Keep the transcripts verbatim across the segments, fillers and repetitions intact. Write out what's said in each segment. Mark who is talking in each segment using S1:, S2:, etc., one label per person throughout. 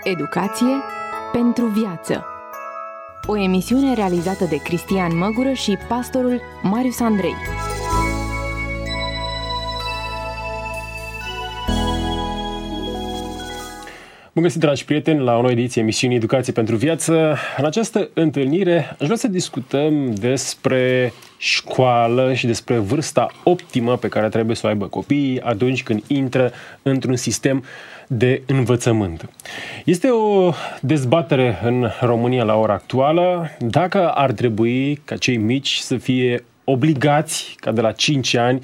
S1: Educație pentru viață. O emisiune realizată de Cristian Măgură și pastorul Marius Andrei.
S2: Bun găsit, dragi prieteni, la o nouă ediție emisiunii Educație pentru viață. În această întâlnire aș vrea să discutăm despre școală și despre vârsta optimă pe care trebuie să o aibă copiii atunci când intră într-un sistem de învățământ. Este o dezbatere în România la ora actuală dacă ar trebui ca cei mici să fie obligați ca de la cinci ani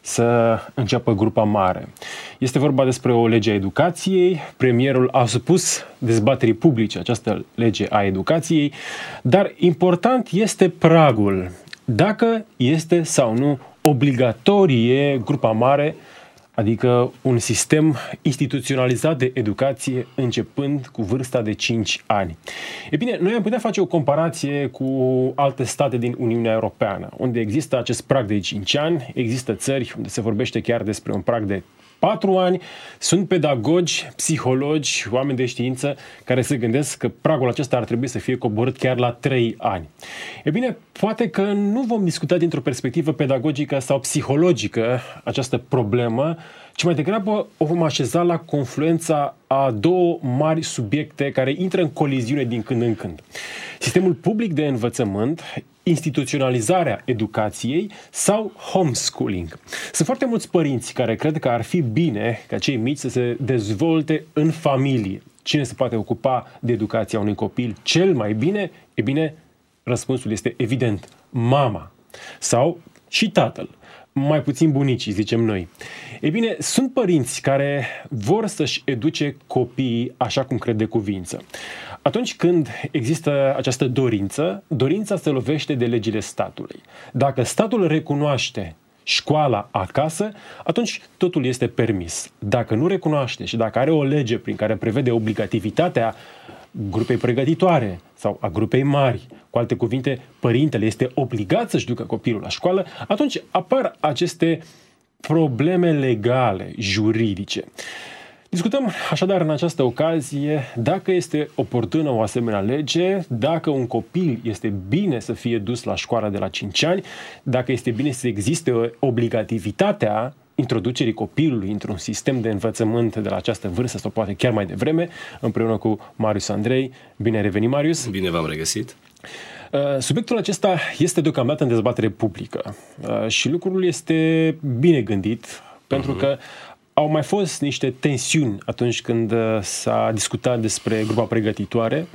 S2: să înceapă grupa mare. Este vorba despre o lege a educației. Premierul a supus dezbaterii publice această lege a educației, dar important este pragul. Dacă este sau nu obligatorie grupa mare, adică un sistem instituționalizat de educație începând cu vârsta de cinci ani. E bine, noi am putea face o comparație cu alte state din Uniunea Europeană, unde există acest prag de cinci ani, există țări unde se vorbește chiar despre un prag de patru ani, sunt pedagogi, psihologi, oameni de știință care se gândesc că pragul acesta ar trebui să fie coborât chiar la trei ani. E bine, poate că nu vom discuta dintr-o perspectivă pedagogică sau psihologică această problemă, ci mai degrabă o vom așeza la confluența a două mari subiecte care intră în coliziune din când în când. Sistemul public de învățământ, instituționalizarea educației sau homeschooling. Sunt foarte mulți părinți care cred că ar fi bine ca cei mici să se dezvolte în familie. Cine se poate ocupa de educația unui copil cel mai bine? E bine, răspunsul este evident, mama sau și tatăl. Mai puțin bunicii, zicem noi. Ei bine, sunt părinți care vor să-și educe copiii așa cum cred de cuvință. Atunci când există această dorință, dorința se lovește de legile statului. Dacă statul recunoaște școala acasă, atunci totul este permis. Dacă nu recunoaște și dacă are o lege prin care prevede obligativitatea grupei pregătitoare sau a grupei mari, cu alte cuvinte, părintele este obligat să-și ducă copilul la școală, atunci apar aceste probleme legale, juridice. Discutăm așadar în această ocazie dacă este oportună o asemenea lege, dacă un copil este bine să fie dus la școală de la cinci ani, dacă este bine să existe o obligativitatea introducerii copilului într-un sistem de învățământ de la această vârstă sau poate chiar mai devreme, împreună cu Marius Andrei. Bine ai revenit, Marius!
S3: Bine v-am regăsit!
S2: Subiectul acesta este deocamdată în dezbatere publică și lucrul este bine gândit, pentru uh-huh. că au mai fost niște tensiuni atunci când s-a discutat despre grupa pregătitoare.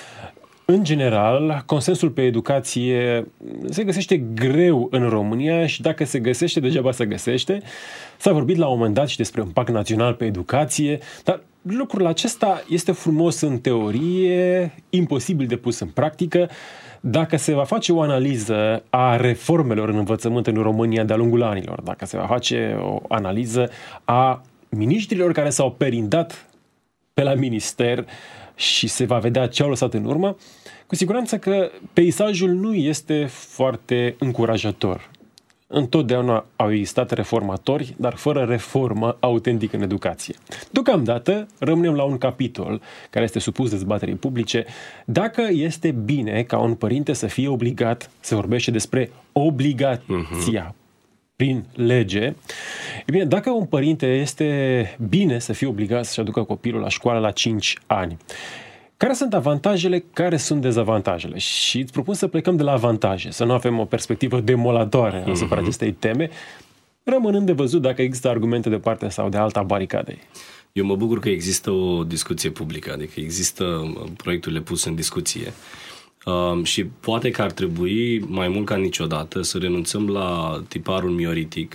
S2: În general, consensul pe educație se găsește greu în România și dacă se găsește, degeaba se găsește. S-a vorbit la un moment dat și despre un pact național pe educație, dar lucrul acesta este frumos în teorie, imposibil de pus în practică. Dacă se va face o analiză a reformelor în învățământ în România de-a lungul anilor, dacă se va face o analiză a miniștrilor care s-au perindat pe la minister și se va vedea ce au lăsat în urmă, cu siguranță că peisajul nu este foarte încurajator. Întotdeauna au existat reformatori, dar fără reformă autentică în educație. Deocamdată rămânem la un capitol care este supus dezbaterii publice, dacă este bine ca un părinte să fie obligat, se vorbește despre obligația uh-huh. prin lege. E bine, dacă un părinte este bine să fie obligat să-și aducă copilul la școală la cinci ani, care sunt avantajele, care sunt dezavantajele? Și îți propun să plecăm de la avantaje, să nu avem o perspectivă demolatoare asupra mm-hmm. acestei teme, rămânând de văzut dacă există argumente de partea sau de alta baricadei.
S3: Eu mă bucur că există o discuție publică, adică există proiecturile puse în discuție. Uh, și poate că ar trebui, mai mult ca niciodată, să renunțăm la tiparul mioritic,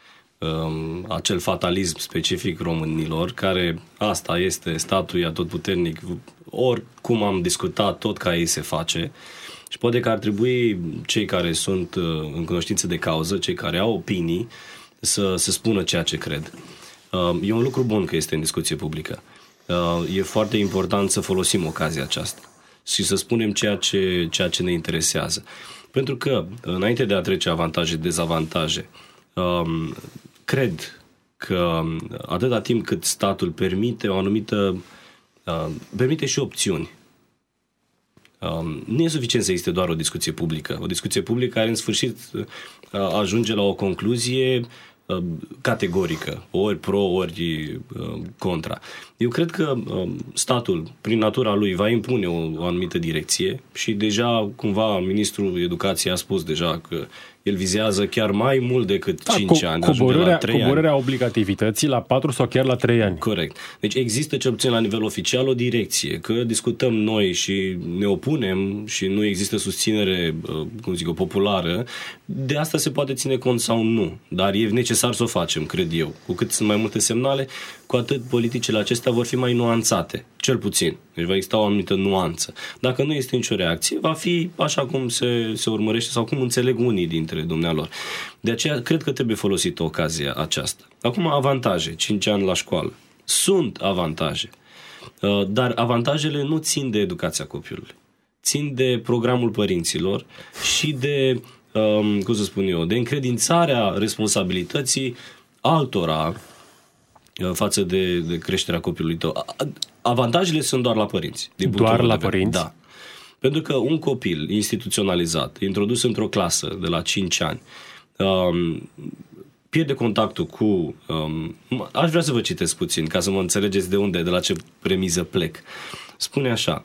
S3: uh, acel fatalism specific românilor, care asta este statul atotputernic, oricum am discutat, tot ca ei se face. Și poate că ar trebui cei care sunt în cunoștință de cauză, cei care au opinii, să, să spună ceea ce cred. E un lucru bun că este în discuție publică. E foarte important să folosim ocazia aceasta și să spunem ceea ce, ceea ce ne interesează. Pentru că, înainte de a trece avantaje, dezavantaje, cred că atâta timp cât statul permite o anumită uh, permite și opțiuni. Um, nu e suficient să existe doar o discuție publică. O discuție publică care în sfârșit uh, ajunge la o concluzie uh, categorică, ori pro, ori uh, contra. Eu cred că uh, statul, prin natura lui, va impune o, o anumită direcție și deja, cumva, ministrul educației a spus deja că el vizează chiar mai mult decât da, cinci co- ani,
S2: coborârea,
S3: la trei
S2: coborârea
S3: ani.
S2: obligativității la patru sau chiar la trei ani.
S3: Corect. Deci există cel puțin la nivel oficial o direcție, că discutăm noi și ne opunem și nu există susținere, cum zic, o populară, de asta se poate ține cont sau nu, dar e necesar să o facem, cred eu. Cu cât sunt mai multe semnale, cu atât politicile acestea vor fi mai nuanțate, cel puțin. Deci va exista o anumită nuanță. Dacă nu este nicio reacție, va fi așa cum se, se urmărește sau cum înțeleg unii dintre dumnealor. De aceea, cred că trebuie folosită ocazia aceasta. Acum, avantaje. cinci ani la școală. Sunt avantaje. Dar avantajele nu țin de educația copilului. Țin de programul părinților și de, cum să spun eu, de încredințarea responsabilității altora față de, de creșterea copilului tău. Avantajele sunt doar la părinți. Din
S2: doar la părinți?
S3: Da. Pentru că un copil instituționalizat, introdus într-o clasă de la cinci ani, um, pierde contactul cu... Um, aș vrea să vă citesc puțin, ca să mă înțelegeți de unde, de la ce premiză plec. Spune așa: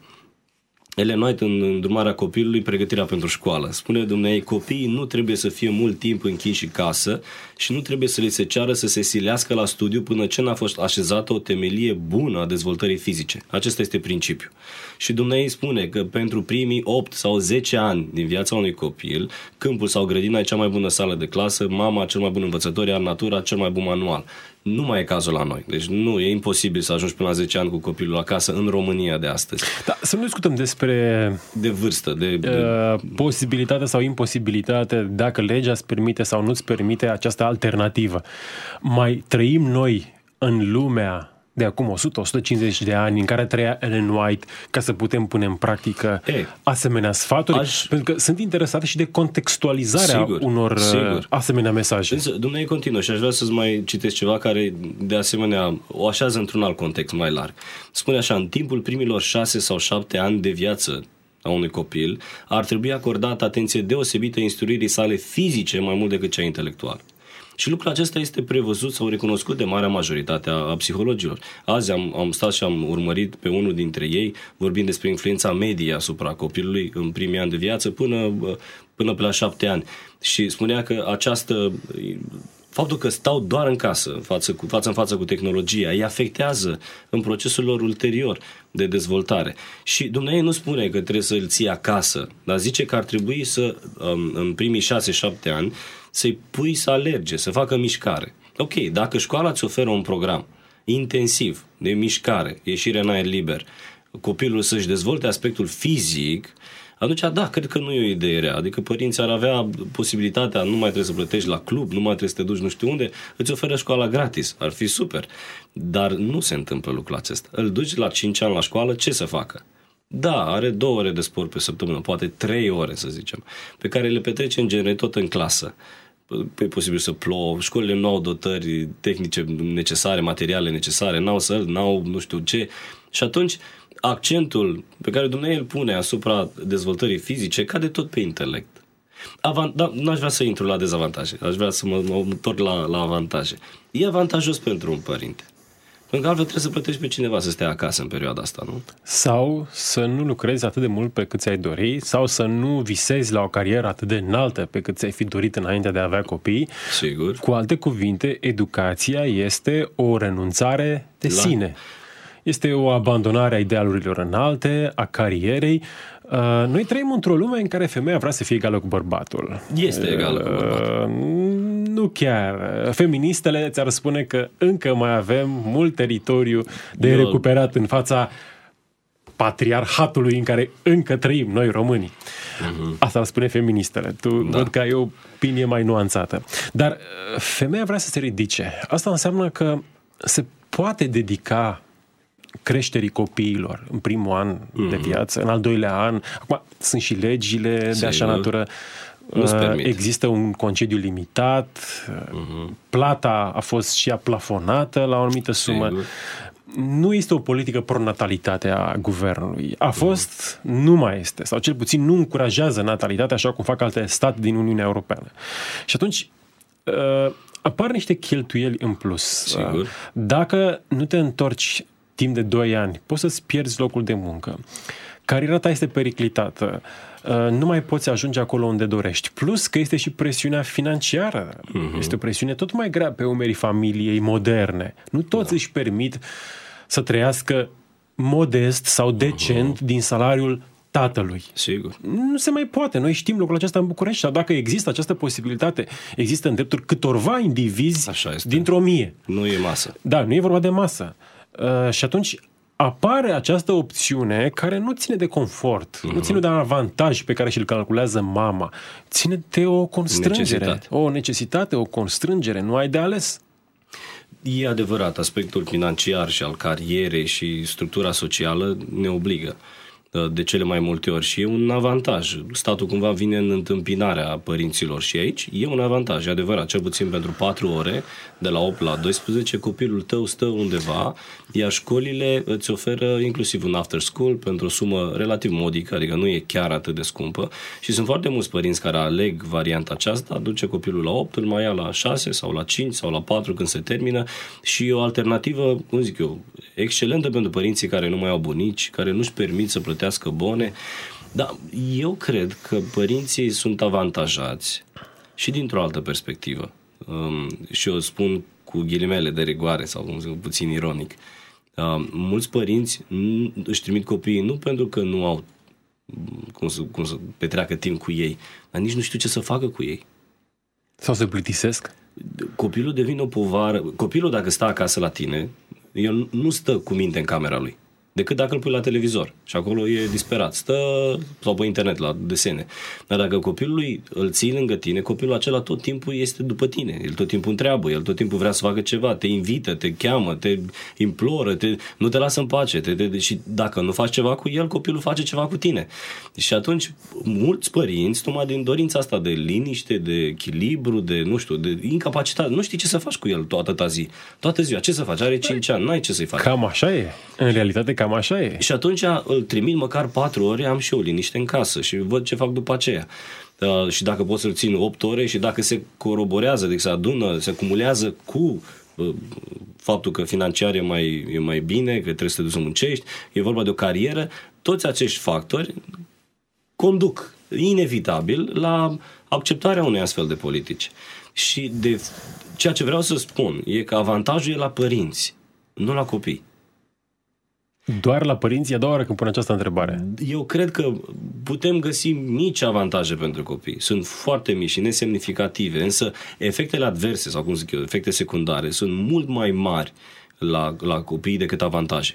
S3: Ellen White, în îndrumarea copilului, pregătirea pentru școală. Spune dumneavoastră, copiii nu trebuie să fie mult timp închiși în casă și nu trebuie să li se ceară să se silească la studiu până ce n-a fost așezată o temelie bună a dezvoltării fizice. Acesta este principiul. Și dumneavoastră spune că pentru primii opt sau zece ani din viața unui copil, câmpul sau grădina e cea mai bună sală de clasă, mama cel mai bun învățător, iar natura cel mai bun manual. Nu mai e cazul la noi. Deci nu, e imposibil să ajungi până la zece ani cu copilul acasă în România de astăzi.
S2: Da, să nu discutăm despre
S3: de vârstă, de, de...
S2: Uh, posibilitate sau imposibilitate, dacă legea îți permite sau nu îți permite această alternativă. Mai trăim noi în lumea de acum o sută - o sută cincizeci de ani în care trăia Ellen White, ca să putem pune în practică e, asemenea sfaturi? Aș... Pentru că sunt interesate și de contextualizarea sigur, unor sigur. asemenea mesaje.
S3: Însă, dumneavoastră continuă și aș vrea să-ți mai citesc ceva care de asemenea o așează într-un alt context mai larg. Spune așa: în timpul primilor șase sau șapte ani de viață a unui copil ar trebui acordată atenție deosebită instruirii sale fizice mai mult decât cea intelectuală. Și lucrul acesta este prevăzut sau recunoscut de marea majoritate a, a psihologilor. Azi am, am stat și am urmărit pe unul dintre ei vorbind despre influența medie asupra copilului în primii ani de viață până, până pe la șapte ani. Și spunea că această... faptul că stau doar în casă, față, cu, față în față cu tehnologia, îi afectează în procesul lor ulterior de dezvoltare. Și Dumnezeu nu spune că trebuie să îl ții acasă, dar zice că ar trebui să, în primii șase șapte ani, să-i pui să alerge, să facă mișcare. Ok, dacă școala îți oferă un program intensiv de mișcare, ieșire în aer liber, copilul să-și dezvolte aspectul fizic, atunci, da, cred că nu e o idee rea. Adică părinții ar avea posibilitatea, nu mai trebuie să plătești la club, nu mai trebuie să te duci nu știu unde, îți oferă școala gratis. Ar fi super. Dar nu se întâmplă lucrul acesta. Îl duci la cinci ani la școală, ce să facă? Da, are două ore de sport pe săptămână, poate trei ore, să zicem, pe care le petrece în genere tot în clasă. E posibil să plouă, școlile nu au dotări tehnice necesare, materiale necesare, n-au săl, n-au nu știu ce. Și atunci accentul pe care Dumnezeu îl pune asupra dezvoltării fizice cade tot pe intelect. Avant- da, n-aș vrea să intru la dezavantaje, aș vrea să mă, mă întorc la, la avantaje. E avantajos pentru un părinte. Pentru că altfel trebuie să plătești pe cineva să stea acasă în perioada asta, nu?
S2: Sau să nu lucrezi atât de mult pe cât ți-ai dori, sau să nu visezi la o carieră atât de înaltă pe cât ți-ai fi dorit înainte de a avea copii.
S3: Sigur.
S2: Cu alte cuvinte, educația este o renunțare de la... sine. Este o abandonare a idealurilor înalte, a carierei. Noi trăim într-o lume în care femeia vrea să fie egală cu bărbatul.
S3: Este egală cu bărbatul.
S2: Nu chiar. Feministele ți-ar spune că încă mai avem mult teritoriu de Eu... recuperat în fața patriarhatului în care încă trăim noi românii. Uh-huh. Asta ar spune feministele. Tu da. Văd că ai o opinie mai nuanțată. Dar femeia vrea să se ridice. Asta înseamnă că se poate dedica creșterii copiilor în primul an mm-hmm. de viață, în al doilea an. Acum sunt și legile Sigur. de așa natură. Există un concediu limitat, mm-hmm. plata a fost și aplafonată la o anumită sumă. Sigur. nu este o politică pro-natalitate a guvernului. A fost, nu mai este, sau cel puțin nu încurajează natalitatea așa cum fac alte state din Uniunea Europeană. Și atunci uh, apar niște cheltuieli în plus.
S3: Sigur.
S2: Dacă nu te întorci timp de doi ani, poți să-ți pierzi locul de muncă. Cariera ta este periclitată. Nu mai poți ajunge acolo unde dorești. Plus că este și presiunea financiară. Uh-huh. Este o presiune tot mai grea pe umerii familiei moderne. Nu toți da. își permit să trăiască modest sau decent uh-huh. din salariul tatălui.
S3: Sigur.
S2: Nu se mai poate. Noi știm lucrul acesta în București. Sau dacă există această posibilitate, există în drepturi câtorva indivizi dintr-o mie.
S3: Nu e masă.
S2: Da, nu e vorba de masă. Uh, și atunci apare această opțiune care nu ține de confort, uh-huh. nu ține de un avantaj pe care și-l calculează mama, ține de o constrângere, necesitate. o necesitate, o constrângere, nu ai de ales.
S3: E adevărat, aspectul financiar și al carierei și structura socială ne obligă de cele mai multe ori și e un avantaj. Statul cumva vine în întâmpinarea părinților și aici e un avantaj, e adevărat, cel puțin pentru patru ore, de la opt la doisprezece, copilul tău stă undeva, iar școlile îți oferă inclusiv un after school pentru o sumă relativ modică, adică nu e chiar atât de scumpă și sunt foarte mulți părinți care aleg varianta aceasta, duce copilul la opt, îl mai ia la șase sau la cinci sau la patru când se termină și e o alternativă, cum zic eu, excelentă pentru părinții care nu mai au bunici, care nu-și permit să plătească bone. Dar eu cred că părinții sunt avantajați și dintr-o altă perspectivă. Um, și eu spun cu ghilimele de rigoare sau cum zic, puțin ironic. Um, mulți părinți nu, își trimit copiii nu pentru că nu au cum să, cum să petreacă timp cu ei, dar nici nu știu ce să facă cu ei.
S2: Sau se plictisesc?
S3: Copilul devine o povară. Copilul dacă stă acasă la tine, el nu stă cu minte în camera lui, decât dacă îl pui la televizor și acolo e disperat, stă sau pe internet la desene. Dar dacă copilul îl ții lângă tine, copilul acela tot timpul este după tine, el tot timpul întreabă, el tot timpul vrea să facă ceva, te invită, te cheamă, te imploră, te, nu te lasă în pace te, te, și dacă nu faci ceva cu el, copilul face ceva cu tine. Și atunci mulți părinți, tocmai din dorința asta de liniște, de echilibru, de nu știu, de incapacitate, nu știi ce să faci cu el toată zi. Toată ziua, ce să faci? Are cinci ani, n-ai ce să-i faci.
S2: Cam așa e. În realitate cam așa e.
S3: Și atunci îl trimit măcar patru ore, am și eu liniște în casă și văd ce fac după aceea. Uh, și dacă pot să-l țin opt ore și dacă se coroborează, deci se adună, se acumulează cu uh, faptul că financiar e mai, e mai bine, că trebuie să te duci să muncești, e vorba de o carieră, toți acești factori conduc inevitabil la acceptarea unei astfel de politici. Și de ceea ce vreau să spun e că avantajul e la părinți, nu la copii.
S2: Doar la părinți? E a doua oară când pun această întrebare.
S3: Eu cred că putem găsi mici avantaje pentru copii. Sunt foarte mici și nesemnificative, însă efectele adverse, sau cum zic eu, efecte secundare, sunt mult mai mari la, la copii decât avantaje.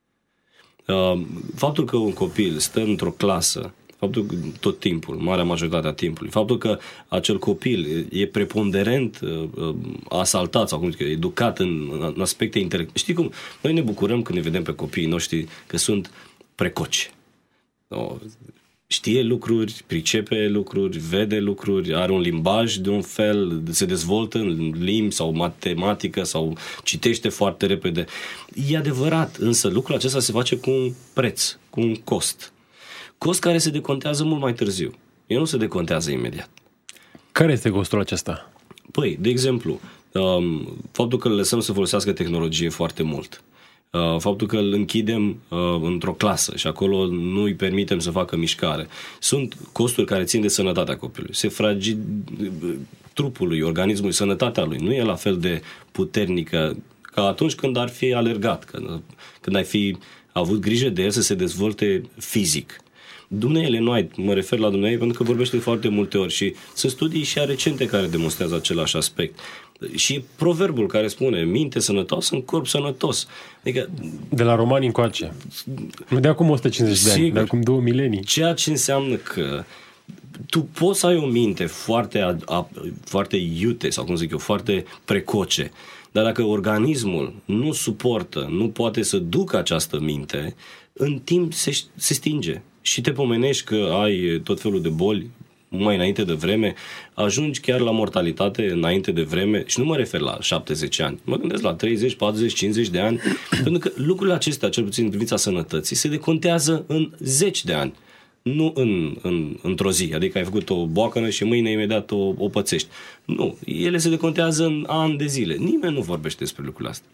S3: Faptul că un copil stă într-o clasă, faptul că tot timpul, marea majoritate a timpului, faptul că acel copil e preponderent uh, asaltat sau cum zic, educat în, în aspecte intelectuale. Știi cum? Noi ne bucurăm când ne vedem pe copiii noștri că sunt precoci. No, știe lucruri, pricepe lucruri, vede lucruri, are un limbaj de un fel, se dezvoltă în limbi sau matematică sau citește foarte repede. E adevărat, însă lucrul acesta se face cu un preț, cu un cost. Cost care se decontează mult mai târziu. El nu se decontează imediat.
S2: Care este costul acesta?
S3: Păi, de exemplu, um, faptul că îl lăsăm să folosească tehnologie foarte mult. Uh, faptul că îl închidem uh, într-o clasă și acolo nu îi permitem să facă mișcare. Sunt costuri care țin de sănătatea copilului. Se fragi trupului, organismului, sănătatea lui. Nu e la fel de puternică ca atunci când ar fi alergat, când, când ai fi avut grijă de el să se dezvolte fizic. Dumnezeu nu ai, mă refer la Dumnezeu pentru că vorbește de foarte multe ori și sunt studii și recente care demonstrează același aspect. Și e proverbul care spune minte sănătoasă în corp sănătos. Adică,
S2: de la romani încoace. Nu de acum o sută cincizeci de ani, de acum două milenii.
S3: Ceea ce înseamnă că tu poți să ai o minte foarte, a, a, foarte iute sau cum zic eu, foarte precoce, dar dacă organismul nu suportă, nu poate să ducă această minte, în timp se, se stinge și te pomenești că ai tot felul de boli mai înainte de vreme, ajungi chiar la mortalitate înainte de vreme și nu mă refer la șaptezeci ani, mă gândesc la treizeci, patruzeci, cincizeci de ani, pentru că lucrurile acestea, cel puțin în privința sănătății, se decontează în zeci de ani. Nu în, în, într-o zi, adică ai făcut o boacănă și mâine imediat o, o pățești. Nu, ele se decontează în ani de zile. Nimeni nu vorbește despre lucrurile astea.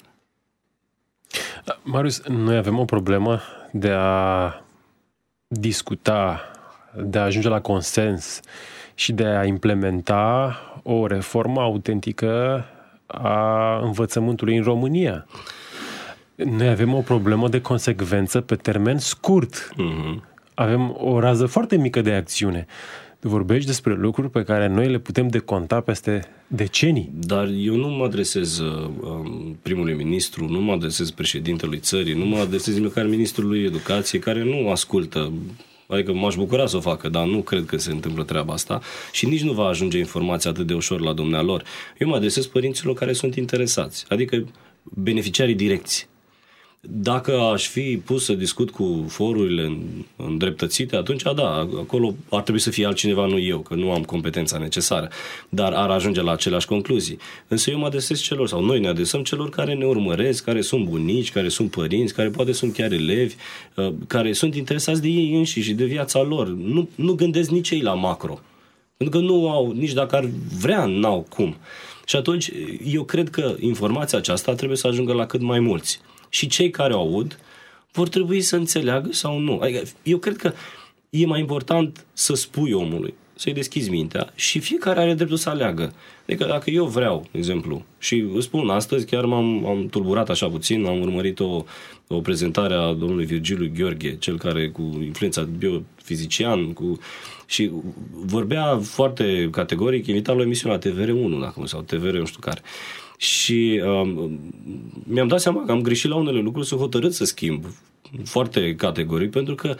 S2: Marius, noi avem o problemă de a discuta, de a ajunge la consens și de a implementa o reformă autentică a învățământului în România. Noi avem o problemă de consecvență pe termen scurt. Mm-hmm. Avem o rază foarte mică de acțiune. Vorbești despre lucruri pe care noi le putem deconta peste decenii.
S3: Dar eu nu mă adresez uh, primului ministru, nu mă adresez președintelui țării, nu mă adresez nici măcar ministrului educației, care nu ascultă. Adică m-aș bucura să o facă, dar nu cred că se întâmplă treaba asta și nici nu va ajunge informația atât de ușor la dumnealor. Eu mă adresez părinților care sunt interesați, adică beneficiarii direcți. Dacă aș fi pus să discut cu forurile îndreptățite, atunci, da, acolo ar trebui să fie altcineva, nu eu, că nu am competența necesară, dar ar ajunge la aceleași concluzii. Însă eu mă adresez celor, sau noi ne adresăm celor care ne urmăresc, care sunt bunici, care sunt părinți, care poate sunt chiar elevi, care sunt interesați de ei înșiși și de viața lor. Nu, nu gândesc nici ei la macro. Pentru că nu au, nici dacă ar vrea, n-au cum. Și atunci, eu cred că informația aceasta trebuie să ajungă la cât mai mulți. Și cei care o aud vor trebui să înțeleagă sau nu. Adică eu cred că e mai important să spui omului, să-i deschizi mintea și fiecare are dreptul să aleagă. Adică dacă eu vreau, de exemplu, și îți spun, astăzi chiar m-am am tulburat așa puțin, am urmărit o, o prezentare a domnului Virgiliu Gheorghe, cel care cu influența biofizician, cu, și vorbea foarte categoric, invita la o emisiune la T V R unu, dacă nu, sau T V R nu știu care. Și um, mi-am dat seama că am greșit la unele lucruri, sunt hotărât să schimb foarte categoric, pentru că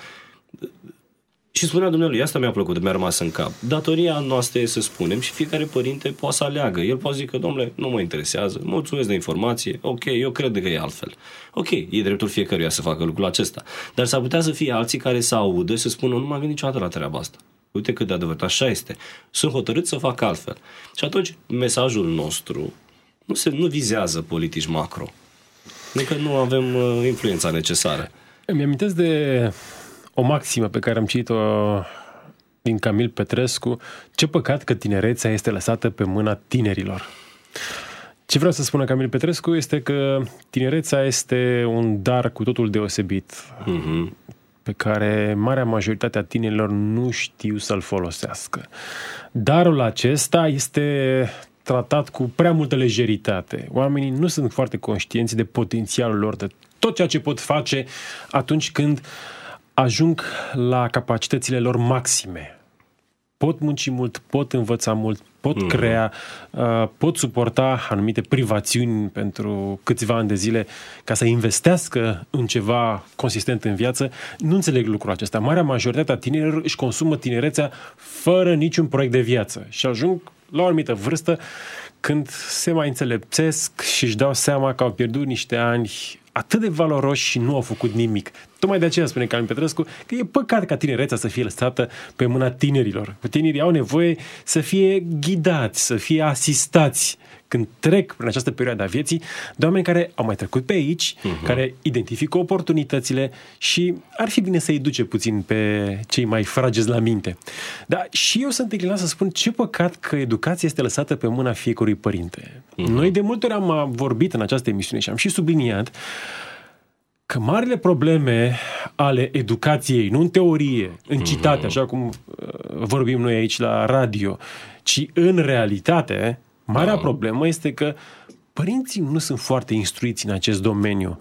S3: și spunea Dumnezeu, asta mi-a plăcut, mi-a rămas în cap. Datoria noastră e să spunem și fiecare părinte poate să aleagă. El poate zice că, domnule, nu mă interesează, mulțumesc de informație, ok, eu cred că e altfel. Ok, e dreptul fiecăruia să facă lucrul acesta. Dar s-ar putea să fie alții care să audă și să spună, nu m-am gândit niciodată la treaba asta. Uite cât de adevărat, așa este. Sunt hotărât să fac altfel. Și atunci, mesajul nostru nu, se, nu vizează politici macro. Încă nu avem uh, influența necesară.
S2: Îmi amintesc de o maximă pe care am citit-o din Camil Petrescu: ce păcat că tinerețea este lăsată pe mâna tinerilor. Ce vreau să spună Camil Petrescu este că tinerețea este un dar cu totul deosebit, uh-huh. pe care marea majoritate a tinerilor nu știu să-l folosească. Darul acesta este tratat cu prea multă lejeritate. Oamenii nu sunt foarte conștienți de potențialul lor, de tot ceea ce pot face atunci când ajung la capacitățile lor maxime. Pot munci mult, pot învăța mult, pot mm-hmm. crea, uh, pot suporta anumite privațiuni pentru câțiva ani de zile ca să investească în ceva consistent în viață. Nu înțeleg lucrul acesta. Marea majoritate a tinerilor își consumă tinerețea fără niciun proiect de viață și ajung la o anumită vârstă când se mai înțelepțesc și își dau seama că au pierdut niște ani atât de valoroși și nu au făcut nimic. Tocmai de aceea spune Camil Petrescu că e păcat ca tinerețea să fie lăsată pe mâna tinerilor. Tinerii au nevoie să fie ghidați, să fie asistați când trec prin această perioadă a vieții de oameni care au mai trecut pe aici, uh-huh. care identifică oportunitățile și ar fi bine să-i duce puțin pe cei mai fragizi la minte. Dar și eu sunt înclinat să spun ce păcat că educația este lăsată pe mâna fiecărui părinte. Uh-huh. Noi de multe ori am vorbit în această emisiune și am și subliniat că marile probleme ale educației, nu în teorie, în citate, așa cum vorbim noi aici la radio, ci în realitate, marea da. problemă este că părinții nu sunt foarte instruiți în acest domeniu.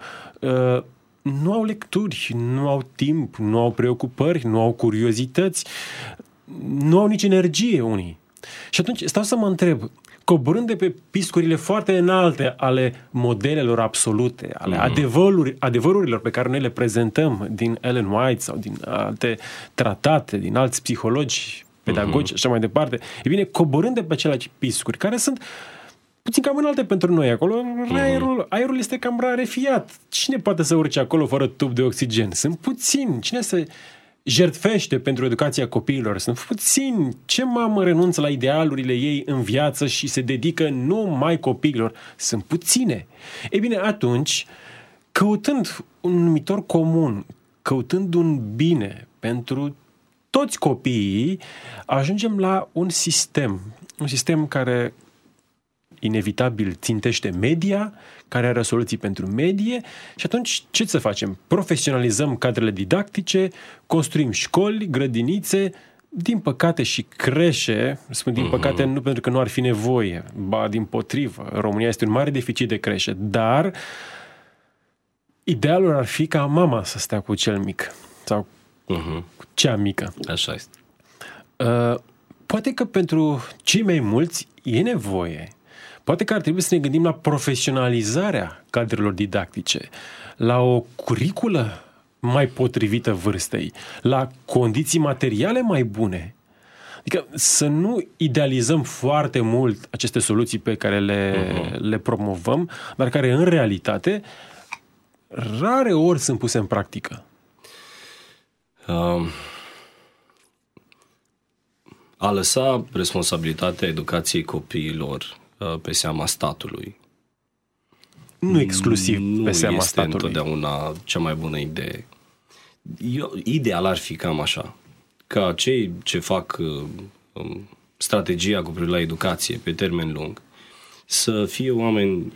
S2: Nu au lecturi, nu au timp, nu au preocupări, nu au curiozități, nu au nici energie unii. Și atunci stau să mă întreb, coborând de pe piscurile foarte înalte ale modelelor absolute, ale mm. adevăruri, adevărurilor pe care noi le prezentăm din Ellen White sau din alte tratate, din alți psihologi, pedagogi și mm-hmm. așa mai departe, e bine, coborând de pe aceleași piscuri, care sunt puțin cam înalte pentru noi acolo, mm-hmm. aerul, aerul este cam rarefiat. Cine poate să urce acolo fără tub de oxigen? Sunt puțini. Cine să jertfește pentru educația copiilor. Sunt puțini. Ce mamă renunță la idealurile ei în viață și se dedică numai copiilor? Sunt puține. Ei bine, atunci, căutând un numitor comun, căutând un bine pentru toți copiii, ajungem la un sistem. Un sistem care inevitabil țintește media, care are soluții pentru medie și atunci ce să facem? Profesionalizăm cadrele didactice, construim școli, grădinițe, din păcate și creșe, spun din păcate nu pentru că nu ar fi nevoie, ba dimpotrivă, România este un mare deficit de creșe, dar idealul ar fi ca mama să stea cu cel mic sau uh-huh. cu cea mică.
S3: Așa este.
S2: Uh, poate că pentru cei mai mulți e nevoie. Poate că ar trebui să ne gândim la profesionalizarea cadrelor didactice, la o curiculă mai potrivită vârstei, la condiții materiale mai bune. Adică să nu idealizăm foarte mult aceste soluții pe care le, uh-huh. le promovăm, dar care în realitate rare ori sunt puse în practică.
S3: Um, a lăsa responsabilitatea educației copiilor pe seama statului.
S2: Nu exclusiv
S3: nu
S2: pe seama
S3: este
S2: statului.
S3: întotdeauna cea mai bună idee. Eu, ideal ar fi cam așa. Ca cei ce fac uh, strategia cu privire la educație pe termen lung să fie oameni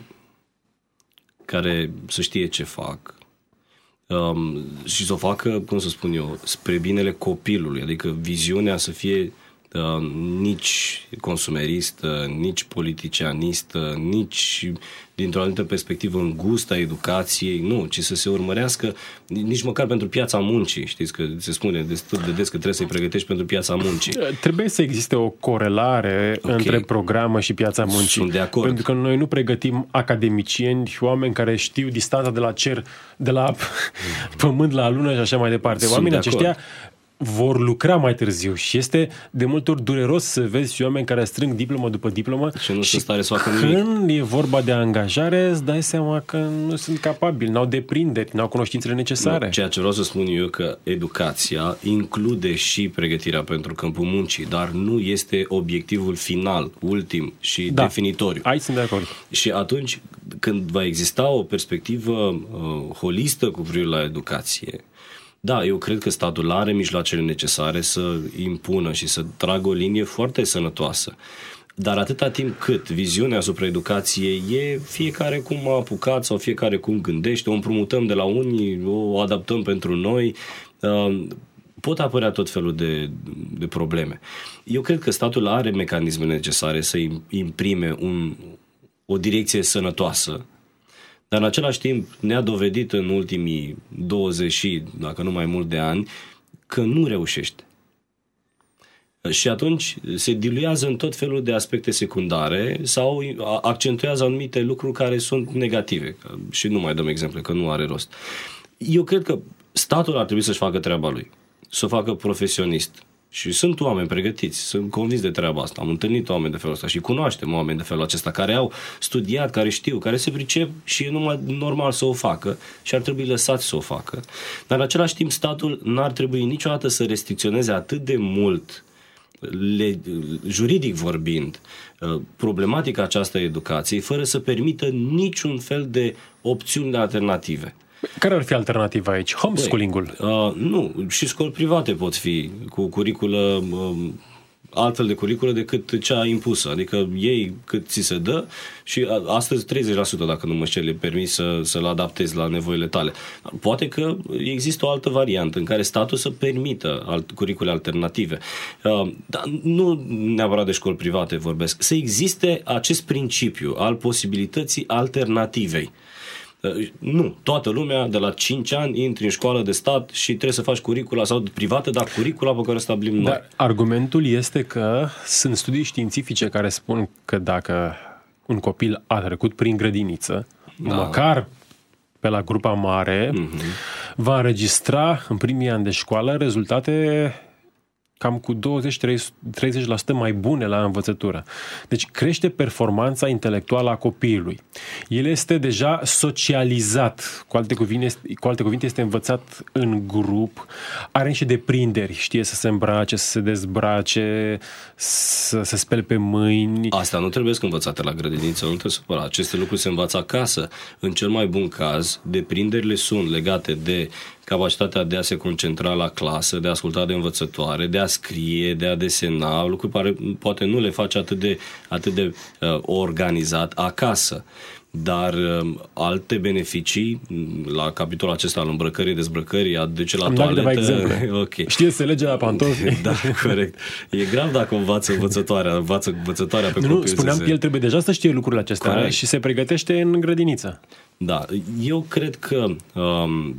S3: care să știe ce fac um, și să o facă, cum să spun eu, spre binele copilului. Adică viziunea să fie Uh, nici consumeristă, nici politicianistă, nici dintr-o anumită perspectivă îngustă a educației, nu, ci să se urmărească nici măcar pentru piața muncii. Știți că se spune destul de des că trebuie să-i pregătești pentru piața muncii.
S2: Trebuie să existe o corelare okay. între programă și piața muncii.
S3: Sunt de acord.
S2: Pentru că noi nu pregătim academicieni, oameni care știu distanța de la cer, de la pământ la lună și așa mai departe.
S3: Sunt
S2: Oamenii
S3: de
S2: aceștia
S3: acord.
S2: vor lucra mai târziu și este de multe ori dureros să vezi oameni care strâng diplomă după diplomă
S3: și nu
S2: și
S3: stare să facă
S2: când
S3: nimic.
S2: e vorba de angajare îți dai seama că nu sunt capabili, n-au deprinderi, n-au cunoștințele necesare.
S3: Nu, ceea ce vreau să spun eu că educația include și pregătirea pentru câmpul muncii, dar nu este obiectivul final, ultim și
S2: da,
S3: definitoriu.
S2: Aici sunt de acord.
S3: Și atunci când va exista o perspectivă uh, holistă cu privire la educație, da, eu cred că statul are mijloacele necesare să impună și să tragă o linie foarte sănătoasă. Dar atâta timp cât viziunea asupra educației e fiecare cum a apucat sau fiecare cum gândește, o împrumutăm de la unii, o adaptăm pentru noi, pot apărea tot felul de, de probleme. Eu cred că statul are mecanismele necesare să imprime un, o direcție sănătoasă, dar în același timp ne-a dovedit în ultimii douăzeci, dacă nu mai mult de ani, că nu reușește. Și atunci se diluează în tot felul de aspecte secundare sau accentuează anumite lucruri care sunt negative. Și nu mai dăm exemple, că nu are rost. Eu cred că statul ar trebui să-și facă treaba lui, să o facă profesionist. Și sunt oameni pregătiți, sunt convins de treaba asta. Am întâlnit oameni de felul ăsta și cunoaștem oameni de felul acesta care au studiat, care știu, care se pricep și e numai normal să o facă și ar trebui lăsați să o facă. Dar în același timp statul n-ar trebui niciodată să restricționeze atât de mult, le, juridic vorbind, problematica aceasta educației fără să permită niciun fel de opțiuni alternative.
S2: Care ar fi alternativa aici? Homeschooling-ul?
S3: Uh, nu, și școli private pot fi cu curiculă, uh, altfel de curiculă decât cea impusă. Adică ei cât ți se dă și astăzi treizeci la sută, dacă nu mă știu, le permis să, să-l adaptezi la nevoile tale. Poate că există o altă variantă în care statul să permită alt, curicule alternative. Uh, dar nu neapărat de școli private vorbesc. Să existe acest principiu al posibilității alternativei. Nu, toată lumea de la cinci ani intri în școală de stat și trebuie să faci curicula sau privată, dar curicula pe care o stabilim noi.
S2: Dar argumentul este că sunt studii științifice care spun că dacă un copil a trecut prin grădiniță, da. măcar pe la grupa mare, mm-hmm. va înregistra în primii ani de școală rezultate cam cu douăzeci treizeci la sută mai bune la învățătură. Deci crește performanța intelectuală a copilului. El este deja socializat, cu alte cuvinte, cu alte cuvinte este învățat în grup, are niște deprinderi, știe să se îmbrace, să se dezbrace, să se spele pe mâini.
S3: Asta nu trebuie să învățate la grădiniță, nu te supăra. Aceste lucruri se învață acasă. În cel mai bun caz, deprinderile sunt legate de capacitatea de a se concentra la clasă, de a asculta de învățătoare, de a scrie, de a desena, lucruri care poate nu le face atât de, atât de uh, organizat acasă. Dar uh, alte beneficii, la capitolul acesta al îmbrăcării, dezbrăcării, a duce la
S2: Am
S3: toaletă... Okay.
S2: Știe să lege la pantofi.
S3: Da, corect. E grav dacă învață învățătoarea, învață învățătoarea pe
S2: nu,
S3: copil.
S2: Nu, spuneam
S3: se...
S2: că el trebuie deja să știe lucrurile acestea, corect, și se pregătește în grădiniță.
S3: Da, eu cred că... Um,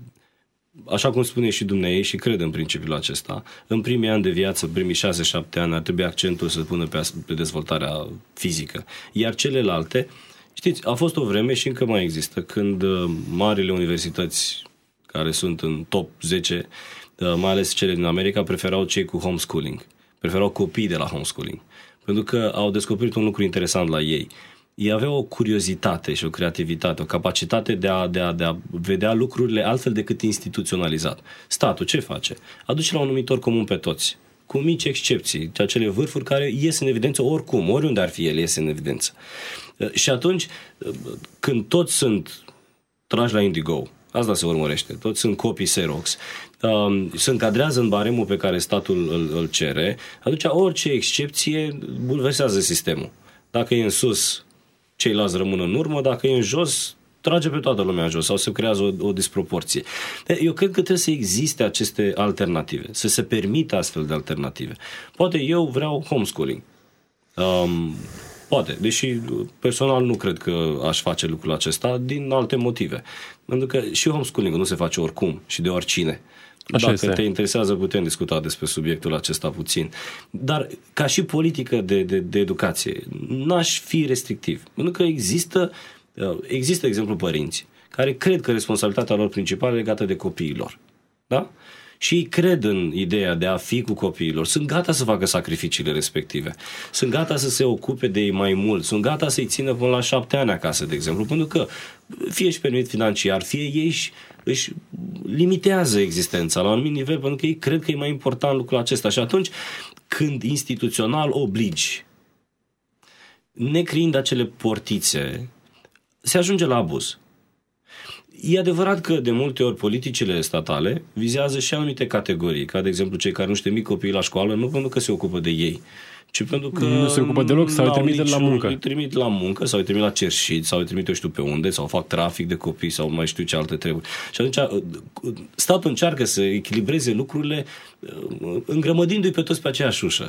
S3: așa cum spune și dumneavoastră și cred în principiul acesta, în primii ani de viață, primii șase șapte ani, ar trebui accentul să se pună pe, pe dezvoltarea fizică. Iar celelalte, știți, a fost o vreme și încă mai există, când uh, marile universități care sunt în top zece, uh, mai ales cele din America, preferau cei cu homeschooling. Preferau copii de la homeschooling. Pentru că au descoperit un lucru interesant la ei. Ei aveau o curiozitate și o creativitate, o capacitate de a, de, a, de a vedea lucrurile altfel decât instituționalizat. Statul ce face? Aduce la un numitor comun pe toți, cu mici excepții, acele vârfuri care ies în evidență oricum, oriunde ar fi ele, ies în evidență. Și atunci, când toți sunt trași la Indigo, asta se urmărește, toți sunt copii Xerox, se încadrează în baremul pe care statul îl, îl cere, atunci orice excepție bulversează sistemul. Dacă e în sus, ceilalți rămân în urmă, dacă e în jos, trage pe toată lumea în jos sau se creează o, o disproporție. Eu cred că trebuie să existe aceste alternative, să se permită astfel de alternative. Poate eu vreau homeschooling. Um, poate, deși personal nu cred că aș face lucrul acesta din alte motive. Pentru că și homeschooling nu se face oricum și de oricine. Așa Dacă este. Te interesează, putem discuta despre subiectul acesta puțin. Dar, ca și politică de, de, de educație, n-aș fi restrictiv. Pentru că există, există, exemplu, părinți care cred că responsabilitatea lor principală e legată de copiilor. Da? Și ei cred în ideea de a fi cu copiilor. Sunt gata să facă sacrificiile respective. Sunt gata să se ocupe de ei mai mult. Sunt gata să-i țină până la șapte ani acasă, de exemplu. Pentru că fie își permit financiar, fie ei își, își limitează existența la un anumit nivel, pentru că ei cred că e mai important lucrul acesta. Și atunci, când instituțional obligi, necriind acele portițe, se ajunge la abuz. E adevărat că de multe ori politicile statale vizează și anumite categorii, ca de exemplu cei care nu-și trimit copiii la școală, nu pentru că se ocupă de ei, ci pentru că
S2: nu se ocupă deloc sau îi trimit la muncă.
S3: Îi trimit la muncă sau îi trimit la cerșit sau îi trimit eu știu pe unde sau fac trafic de copii sau mai știu ce alte treburi. Și atunci statul încearcă să echilibreze lucrurile îngrămădindu-i pe toți pe aceeași ușă.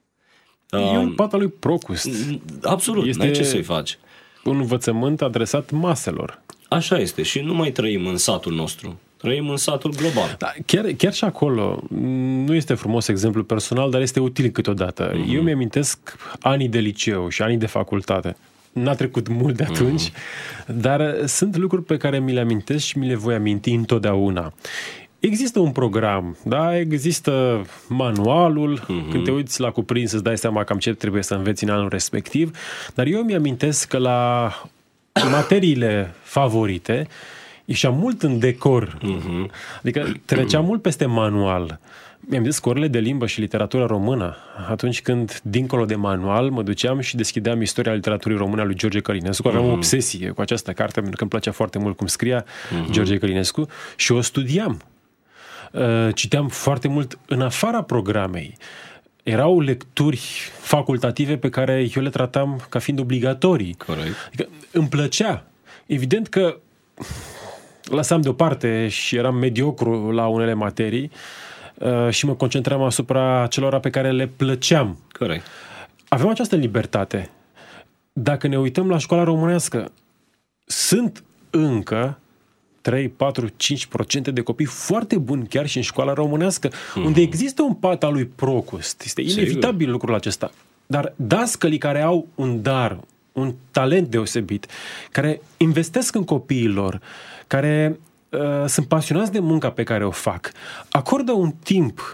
S2: E un pata lui Procust.
S3: Absolut, este... n-ai ce să-i faci.
S2: Un învățământ adresat maselor.
S3: Așa este și nu mai trăim în satul nostru, trăim în satul global.
S2: Da, chiar, chiar și acolo nu este frumos exemplu personal, dar este util câteodată. Mm-hmm. Eu mi-amintesc anii de liceu și anii de facultate. N-a trecut mult de atunci, mm-hmm. dar sunt lucruri pe care mi le amintesc și mi le voi aminti întotdeauna. Există un program, da? Există manualul, mm-hmm. când te uiți la cuprins îți dai seama cam ce trebuie să înveți în anul respectiv, dar eu mi-amintesc că la materiile favorite ieșea mult în decor, mm-hmm. adică trecea mult peste manual. Mi-am zis scorile de limbă și literatură română, atunci când, dincolo de manual, mă duceam și deschideam istoria literaturii române a lui George Călinescu. Aveam mm-hmm. o obsesie cu această carte, pentru că îmi plăcea foarte mult cum scria mm-hmm. George Călinescu și o studiam. Citeam foarte mult în afara programei. Erau lecturi facultative pe care eu le tratam ca fiind obligatorii.
S3: Corect.
S2: Adică îmi plăcea. Evident că lăsam deoparte și eram mediocru la unele materii uh, și mă concentram asupra celor pe care le plăceam.
S3: Corect.
S2: Aveam această libertate. Dacă ne uităm la școala românească, sunt încă trei, patru, cinci la sută de copii foarte buni chiar și în școala românească, mm-hmm. unde există un pat al lui Procust. Este inevitabil Sigur. lucrul acesta. Dar dascălii care au un dar, un talent deosebit, care investesc în copiii lor, care uh, sunt pasionați de munca pe care o fac, acordă un timp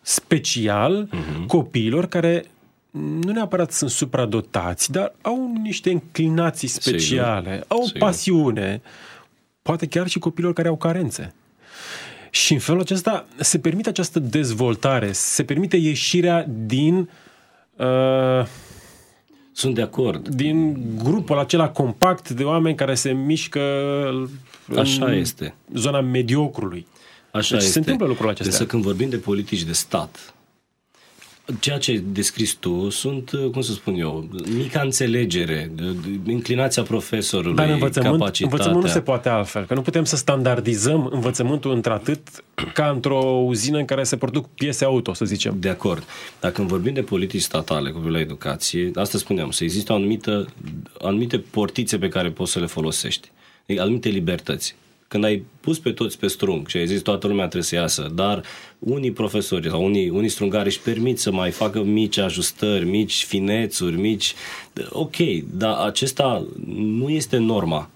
S2: special uh-huh. copiilor care nu neapărat sunt supradotați, dar au niște înclinații speciale, Sigur. au o Sigur. pasiune, poate chiar și copiilor care au carențe. Și în felul acesta se permite această dezvoltare, se permite ieșirea din uh,
S3: Sunt de acord.
S2: din grupul acela compact de oameni care se mișcă în
S3: Așa este.
S2: zona mediocrului.
S3: Așa
S2: deci
S3: este.
S2: se întâmplă lucrul acesta.
S3: Însă când vorbim de politici de stat, ceea ce descris tu sunt, cum să spun eu, mica înțelegere, inclinația profesorului,
S2: Dar învățământ,
S3: capacitatea.
S2: învățământ nu se poate altfel, că nu putem să standardizăm învățământul într-atât ca într-o uzină în care se produc piese auto, să zicem.
S3: De acord. Dar când vorbim de politici statale cu privire la educație, asta spuneam, să există o anumită, anumite portițe pe care poți să le folosești, anumite libertăți. Când ai pus pe toți pe strung și ai zis toată lumea trebuie să iasă, dar unii profesori sau unii, unii strungari își permit să mai facă mici ajustări, mici finețuri, mici... Ok, dar acesta nu este norma.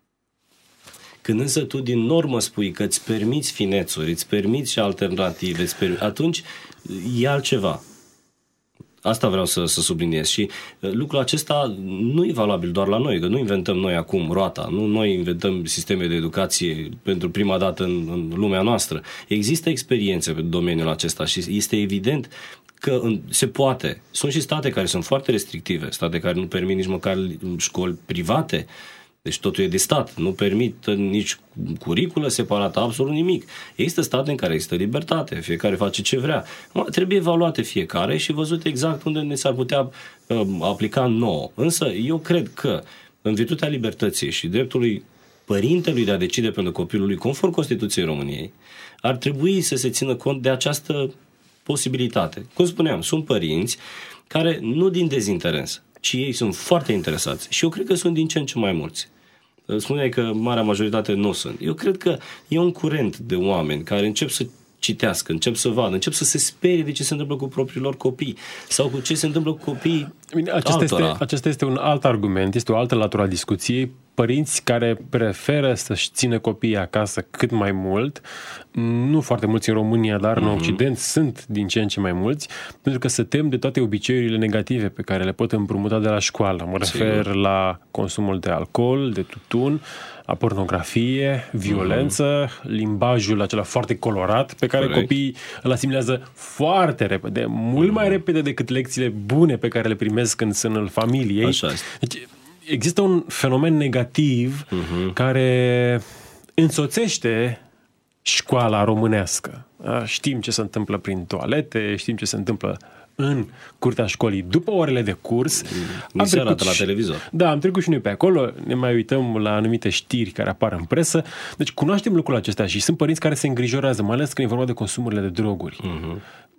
S3: Când însă tu din normă spui că îți permiți finețuri, îți permiți și alternative, îți permiți, atunci e altceva. Asta vreau să, să subliniez și lucrul acesta nu e valabil doar la noi, că nu inventăm noi acum roata, nu noi inventăm sisteme de educație pentru prima dată în, în lumea noastră. Există experiențe pe domeniul acesta și este evident că în, se poate. Sunt și state care sunt foarte restrictive, state care nu permit nici măcar școli private. Deci totul e de stat, nu permit nici curiculă separată, absolut nimic. Există state în care există libertate, fiecare face ce vrea. Trebuie evaluate fiecare și văzut exact unde ne s-ar putea uh, aplica nouă. Însă eu cred că, în virtutea libertății și dreptului părintelui de a decide pentru copilul lui, conform Constituției României, ar trebui să se țină cont de această posibilitate. Cum spuneam, sunt părinți care nu din dezinteres, ci ei sunt foarte interesați și eu cred că sunt din ce în ce mai mulți. Spuneai că marea majoritate nu sunt. Eu cred că e un curent de oameni care încep să citească, încep să vadă, încep să se sperie de ce se întâmplă cu propriilor copii sau cu ce se întâmplă cu copiii
S2: Bine, acesta este, acesta este un alt argument, este o altă latură a discuției. Părinți care preferă să-și țină copiii acasă cât mai mult, nu foarte mulți în România, dar în mm-hmm. Occident sunt din ce în ce mai mulți, pentru că se tem de toate obiceiurile negative pe care le pot împrumuta de la școală. Mă refer Sigur. la consumul de alcool, de tutun, a pornografie, violență, mm-hmm. limbajul acela foarte colorat pe care Corect. copiii îl asimilează foarte repede, mult mm-hmm. mai repede decât lecțiile bune pe care le primesc în sânul familiei.
S3: Așa este.
S2: Deci, există un fenomen negativ uh-huh. care însoțește școala românească. Știm ce se întâmplă prin toalete, știm ce se întâmplă în curtea școlii după orele de curs.
S3: Ni se arată la televizor.
S2: Da, am trecut și noi pe acolo, ne mai uităm la anumite știri care apar în presă. Deci cunoaștem lucrul acesta și sunt părinți care se îngrijorează, mai ales când e vorba de consumurile de droguri. Uh-huh.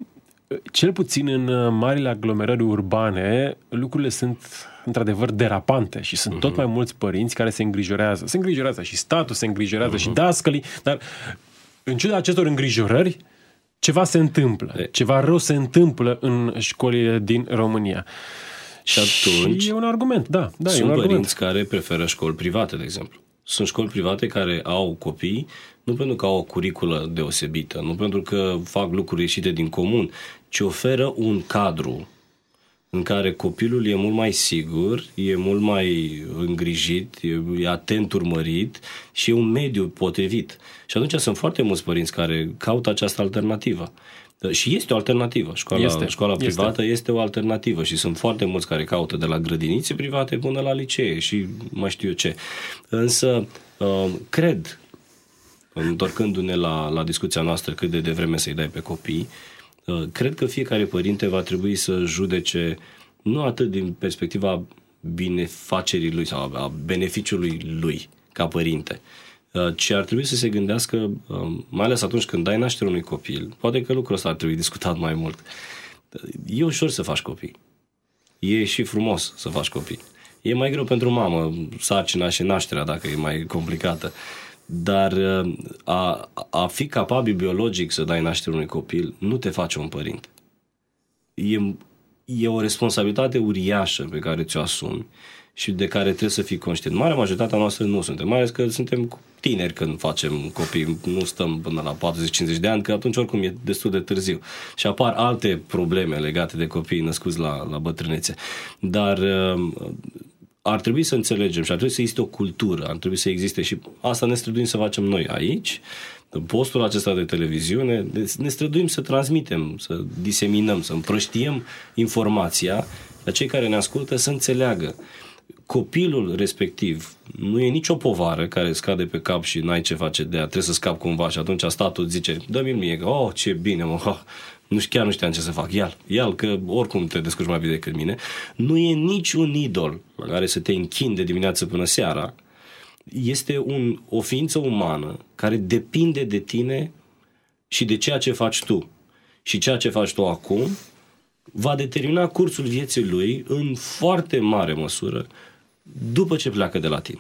S2: Cel puțin în marile aglomerări urbane, lucrurile sunt într-adevăr derapante și sunt uh-huh. tot mai mulți părinți care se îngrijorează. Se îngrijorează și statul, se îngrijorează uh-huh. și dascălii, dar în ciuda acestor îngrijorări, ceva se întâmplă. E. Ceva rău se întâmplă în școlile din România.
S3: Și atunci...
S2: Și e un argument, da. da
S3: sunt
S2: e un
S3: părinți
S2: argument.
S3: care preferă școli private, de exemplu. Sunt școli private care au copii, nu pentru că au o curiculă deosebită, nu pentru că fac lucruri ieșite din comun, ci oferă un cadru în care copilul e mult mai sigur, e mult mai îngrijit, e atent urmărit și e un mediu potrivit. Și atunci sunt foarte mulți părinți care caută această alternativă. Și este o alternativă. Școala, este, școala privată este. este o alternativă și sunt foarte mulți care caută de la grădinițe private până la licee și mai știu eu ce. Însă, cred, întorcându-ne la, la discuția noastră cât de devreme să-i dai pe copii, cred că fiecare părinte va trebui să judece nu atât din perspectiva binefacerii lui sau a beneficiului lui ca părinte, ci ar trebui să se gândească, mai ales atunci când dai naștere unui copil, poate că lucrul ăsta ar trebui discutat mai mult. E ușor să faci copii. E și frumos să faci copii. E mai greu pentru mamă, sarcina și nașterea, dacă e mai complicată. Dar a, a fi capabil biologic să dai naștere unui copil nu te face un părinte. E e o responsabilitate uriașă pe care ți-o asumi și de care trebuie să fii conștient. Marea majoritatea noastră nu suntem, mai ales că suntem tineri când facem copii, nu stăm până la patruzeci cincizeci de ani, că atunci oricum e destul de târziu și apar alte probleme legate de copii născuți la, la bătrânețe. Dar ar trebui să înțelegem și ar trebui să existe o cultură, ar trebui să existe și asta ne străduim să facem noi aici, în postul acesta de televiziune, ne străduim să transmitem, să diseminăm, să împrăștiem informația la cei care ne ascultă să înțeleagă. Copilul respectiv nu e nicio povară care scade pe cap și n-ai ce face de ea, trebuie să scap cumva și atunci statul zice, dă-mi-l mie, că, oh, ce bine, mă, oh, nu știu, chiar nu știam ce să fac, ia-l, ia-l, că oricum te descurci mai bine decât mine. Nu e niciun idol la care să te închini de dimineață până seara. Este un, o ființă umană care depinde de tine și de ceea ce faci tu. Și ceea ce faci tu acum va determina cursul vieții lui în foarte mare măsură după ce pleacă de la tine.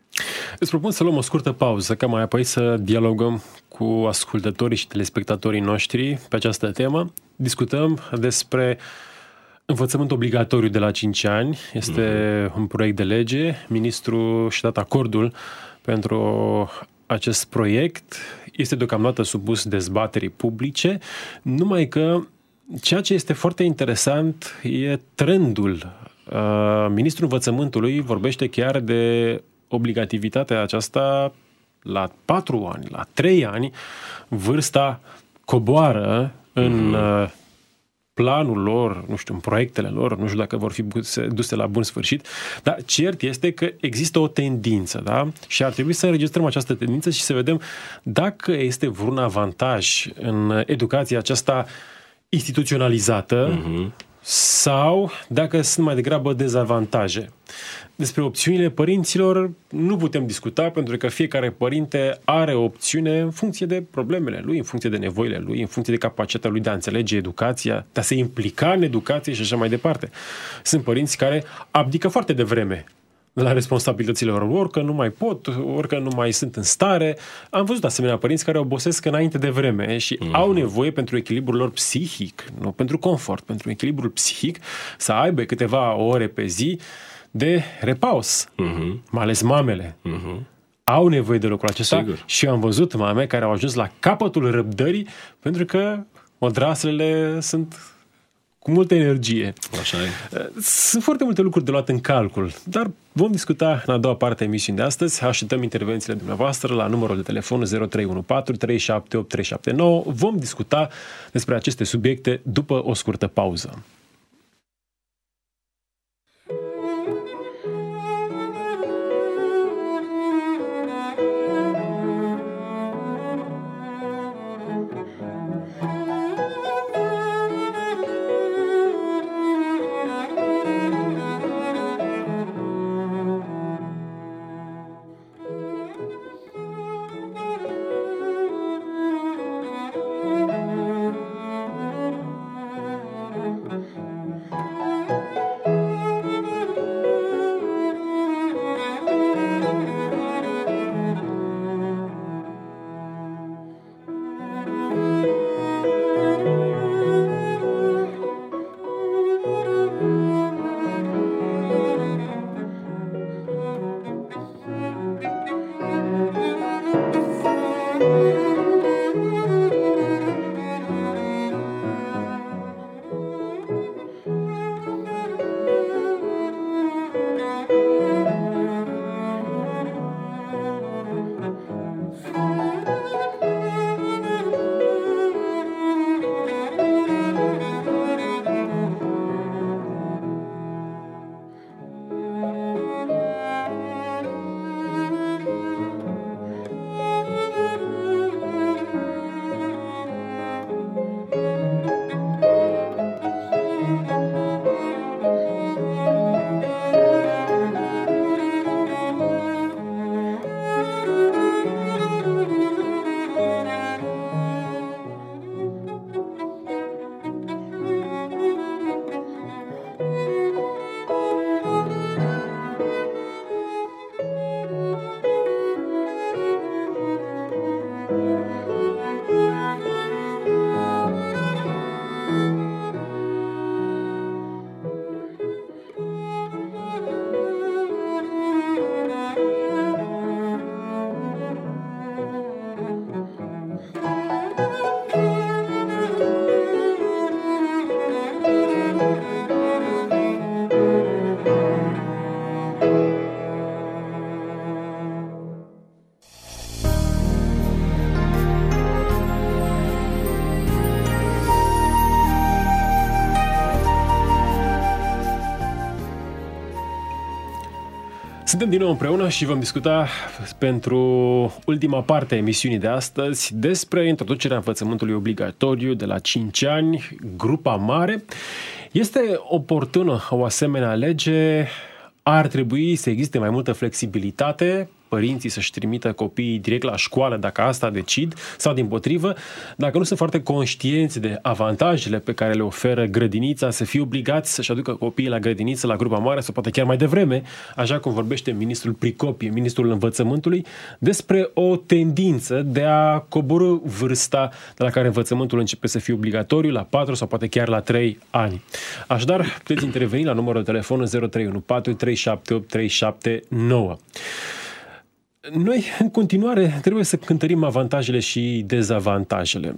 S2: Îți propun să luăm o scurtă pauză, ca mai apoi să dialogăm cu ascultătorii și telespectatorii noștri pe această temă. Discutăm despre învățământ obligatoriu de la cinci ani. Este mm-hmm. un proiect de lege. Ministrul și-a dat acordul pentru acest proiect. Este deocamdată supus dezbaterii publice, numai că ceea ce este foarte interesant e trendul. Ministrul Învățământului vorbește chiar de obligativitatea aceasta la patru ani, la trei ani. Vârsta coboară în mm-hmm. planul lor, nu știu, în proiectele lor, nu știu dacă vor fi duse la bun sfârșit, dar cert este că există o tendință, da? Și ar trebui să înregistrăm această tendință și să vedem dacă este vreun avantaj în educația aceasta instituționalizată uh-huh. sau dacă sunt mai degrabă dezavantaje. Despre opțiunile părinților nu putem discuta, pentru că fiecare părinte are o opțiune în funcție de problemele lui, în funcție de nevoile lui, în funcție de capacitatea lui de a înțelege educația, de a se implica în educație și așa mai departe. Sunt părinți care abdică foarte devreme la responsabilitățile lor, ori că nu mai pot, ori că nu mai sunt în stare. Am văzut asemenea părinți care obosesc înainte de vreme și mm-hmm. au nevoie pentru echilibrul lor psihic, nu pentru confort, pentru echilibrul psihic, să aibă câteva ore pe zi de repaus, mm-hmm. mai ales mamele. Mm-hmm. Au nevoie de lucrul acesta. Sigur. Și am văzut mame care au ajuns la capătul răbdării pentru că odraslele sunt cu multă energie. Așa e. Sunt foarte multe lucruri de luat în calcul, dar vom discuta în a doua parte a emisiunii de astăzi. Așteptăm intervențiile dumneavoastră la numărul de telefon zero trei unu patru trei șapte opt trei șapte nouă. Vom discuta despre aceste subiecte după o scurtă pauză. Suntem din nou împreună și vom discuta pentru ultima parte a emisiunii de astăzi despre introducerea învățământului obligatoriu de la cinci ani, grupa mare. Este oportună o asemenea lege? Ar trebui să existe mai multă flexibilitate, părinții să-și trimită copiii direct la școală dacă asta decid, sau dimpotrivă, dacă nu sunt foarte conștienți de avantajele pe care le oferă grădinița, să fie obligați să-și aducă copiii la grădiniță, la grupa mare, sau poate chiar mai devreme, așa cum vorbește ministrul Pricopie, ministrul învățământului, despre o tendință de a coborî vârsta de la care învățământul începe să fie obligatoriu, la patru sau poate chiar la trei ani. Așadar, puteți interveni la numărul de telefon zero trei unu patru trei șapte opt trei șapte nouă. Noi, în continuare, trebuie să cântărim avantajele și dezavantajele.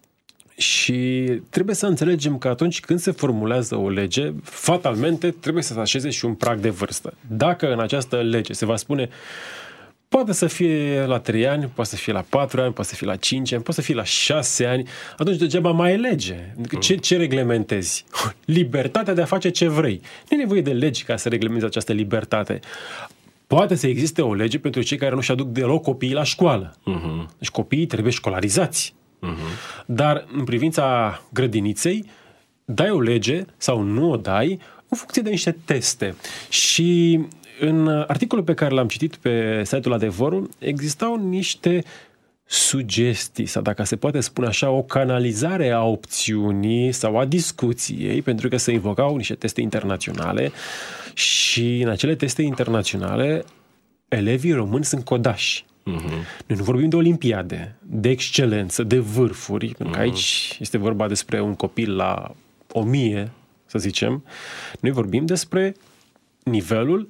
S2: Și trebuie să înțelegem că atunci când se formulează o lege, fatalmente trebuie să se așeze și un prag de vârstă. Dacă în această lege se va spune poate să fie la trei ani, poate să fie la patru ani, poate să fie la cinci ani, poate să fie la șase ani, atunci degeaba mai e lege. Ce, ce reglementezi? Libertatea de a face ce vrei. Nu e nevoie de legi ca să reglementezi această libertate. Poate să existe o lege pentru cei care nu-și aduc deloc copiii la școală. Uh-huh. Deci copiii trebuie școlarizați. Uh-huh. Dar în privința grădiniței, dai o lege sau nu o dai în funcție de niște teste. Și în articolul pe care l-am citit pe site-ul Adevărul existau niște sugestii, sau dacă se poate spune așa, o canalizare a opțiunii sau a discuției, pentru că se invocau niște teste internaționale și în acele teste internaționale elevii români sunt codași. Uh-huh. Noi nu vorbim de olimpiade, de excelență, de vârfuri, uh-huh. pentru că aici este vorba despre un copil la o mie, să zicem. Noi vorbim despre nivelul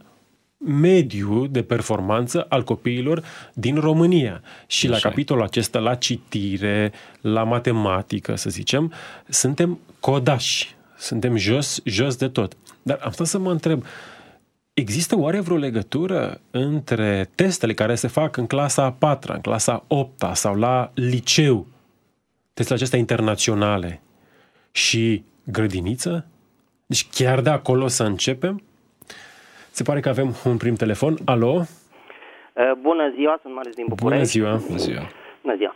S2: mediu de performanță al copiilor din România. Și așa, la capitolul acesta, la citire, la matematică, să zicem, suntem codași. Suntem jos, jos de tot. Dar am stat să mă întreb, există oare vreo legătură între testele care se fac în clasa a patra, în clasa a opta sau la liceu, testele acestea internaționale, și grădiniță? Deci chiar de acolo să începem? Se pare că avem un prim telefon. Alo?
S4: Bună ziua, sunt Marius din București.
S2: Bună ziua.
S3: Bună ziua.
S4: Bună ziua.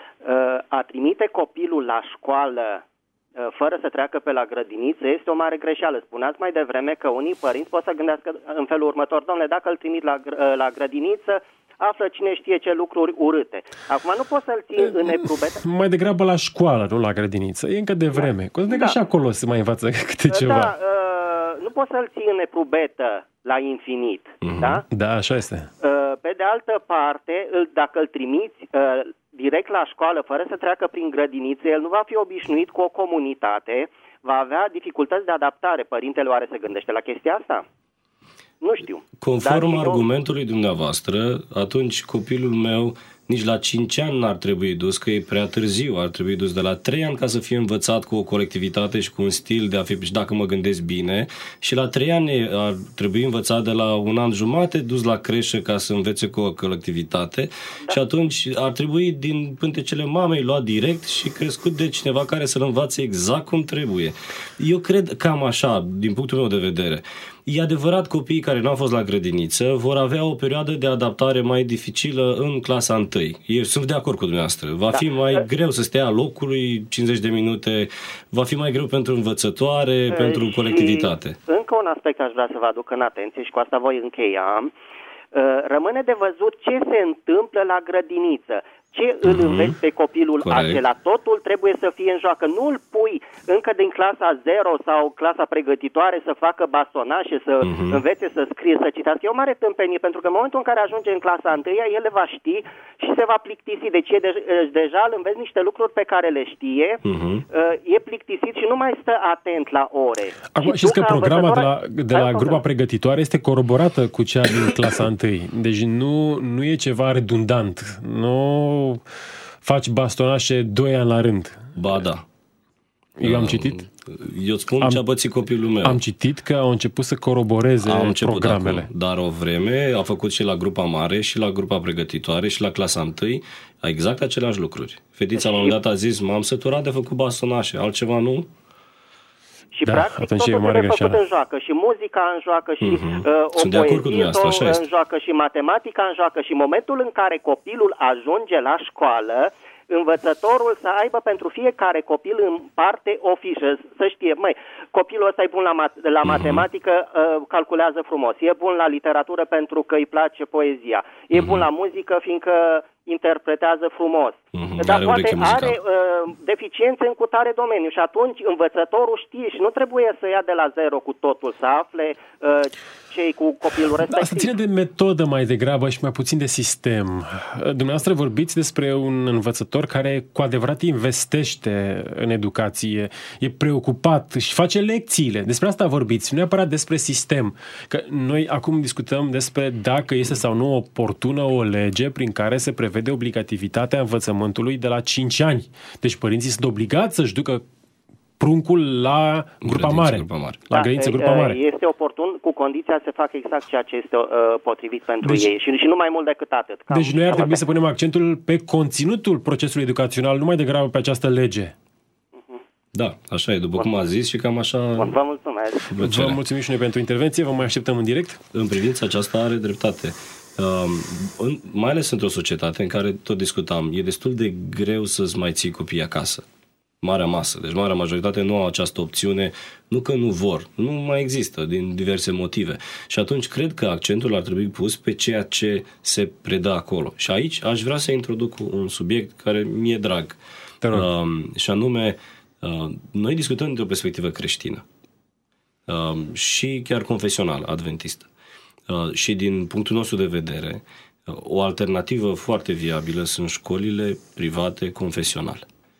S4: A trimite copilul la școală fără să treacă pe la grădiniță este o mare greșeală. Spuneați mai devreme că unii părinți pot să gândească în felul următor: domnule, dacă îl trimit la, la grădiniță, află cine știe ce lucruri urâte. Acum nu poți să-l ții în neprobetă.
S2: Mai degrabă la școală, nu la grădiniță. E încă de vreme. Că da. Și acolo se mai învață câte ceva.
S4: Da, nu poți să-l ții în neprobetă la infinit. Mm-hmm. Da?
S2: Da, așa este.
S4: Pe de altă parte, dacă îl trimiți direct la școală, fără să treacă prin grădiniță, el nu va fi obișnuit cu o comunitate, va avea dificultăți de adaptare. Părintele oare se gândește la chestia asta? Nu știu.
S3: Conform argumentului dumneavoastră, atunci copilul meu nici la cinci ani n-ar trebui dus, că e prea târziu, ar trebui dus de la trei ani ca să fie învățat cu o colectivitate și cu un stil de a fi, și dacă mă gândesc bine, și la trei ani ar trebui învățat de la un an jumate, dus la creșă ca să învețe cu o colectivitate, da. Și atunci ar trebui din pântecele mamei luat direct și crescut de cineva care să-l învațe exact cum trebuie. Eu cred cam așa, din punctul meu de vedere. E adevărat, copiii care nu au fost la grădiniță vor avea o perioadă de adaptare mai dificilă în clasa întâi. Eu sunt de acord cu dumneavoastră. Va da. fi mai greu să stea locului cincizeci de minute, va fi mai greu pentru învățătoare, e, pentru colectivitate.
S4: Încă un aspect aș vrea să vă aduc în atenție și cu asta voi încheia. Rămâne de văzut ce se întâmplă la grădiniță. Ce mm-hmm. îl înveți pe copilul Corect. acela? Totul trebuie să fie în joacă. Nu îl pui încă din clasa zero sau clasa pregătitoare să facă bastonașe, să mm-hmm. învețe să scrie, să citească. E o mare tâmpenie, pentru că în momentul în care ajunge în clasa întâia, el le va ști și se va plictisi. Deci e de- deja îl înveți niște lucruri pe care le știe, mm-hmm. e plictisit și nu mai stă atent la ore.
S2: Acum și știți că programa de la, de la grupa pregătitoare este coroborată cu cea din clasa întâi. Deci nu, nu e ceva redundant. Nu faci bastonașe doi ani la rând.
S3: Ba da.
S2: Eu am citit?
S3: Eu spun
S2: am,
S3: ce a pățit copilul meu.
S2: Am citit că au început să coroboreze
S3: au început
S2: programele.
S3: Acum, dar o vreme a făcut și la grupa mare, și la grupa pregătitoare, și la clasa întâi exact aceleași lucruri. Fetița la un moment dat a zis: m-am săturat de făcut bastonașe, altceva nu?
S4: Și
S2: da,
S4: practic totul trebuie făcut în joacă. Și muzica în joacă, și mm-hmm. uh, o poezie în joacă, și matematica în joacă. Și momentul în care copilul ajunge la școală, învățătorul să aibă pentru fiecare copil în parte o fișă, să știe, măi, copilul ăsta e bun la, mat- la mm-hmm. matematică, uh, calculează frumos, e bun la literatură pentru că îi place poezia, e mm-hmm. bun la muzică fiindcă interpretează frumos, mm-hmm. dar are poate are uh, deficiențe în cutare domeniu și atunci învățătorul știe și nu trebuie să ia de la zero cu totul, să afle uh, cei cu copilul respectiv.
S2: Asta ține de metodă mai degrabă și mai puțin de sistem. Dumneavoastră vorbiți despre un învățător care cu adevărat investește în educație, e preocupat, își face lecțiile. Despre asta vorbiți, nu neapărat despre sistem. Că noi acum discutăm despre dacă este sau nu oportună o lege prin care se prevede obligativitatea învățământului de la cinci ani. Deci părinții sunt obligați să-și ducă pruncul la grupa mare, grupa mare. La
S4: da,
S2: grădiniță grupa mare.
S4: Este oportun, cu condiția să facă exact ceea ce este uh, potrivit pentru deci, ei și, și nu mai mult decât atât. Cam,
S2: deci noi ar trebui să punem accentul pe conținutul procesului educațional, nu mai degrabă pe această lege.
S3: Uh-huh. Da, așa e, după Bun. cum a zis și cam așa...
S4: Bun, vă mulțumesc.
S2: Vă mulțumim și noi pentru intervenție, vă mai așteptăm în direct.
S3: În privința aceasta are dreptate. Uh, în, mai ales într-o societate în care tot discutam, e destul de greu să-ți mai ții copiii acasă. Marea masă, deci marea majoritate nu au această opțiune, nu că nu vor, nu mai există din diverse motive. Și atunci cred că accentul ar trebui pus pe ceea ce se predă acolo. Și aici aș vrea să introduc un subiect care mi-e drag. Uh, și anume, uh, noi discutăm dintr-o perspectivă creștină uh, și chiar confesională, adventistă. Uh, și din punctul nostru de vedere, uh, o alternativă foarte viabilă sunt școlile private confesionale.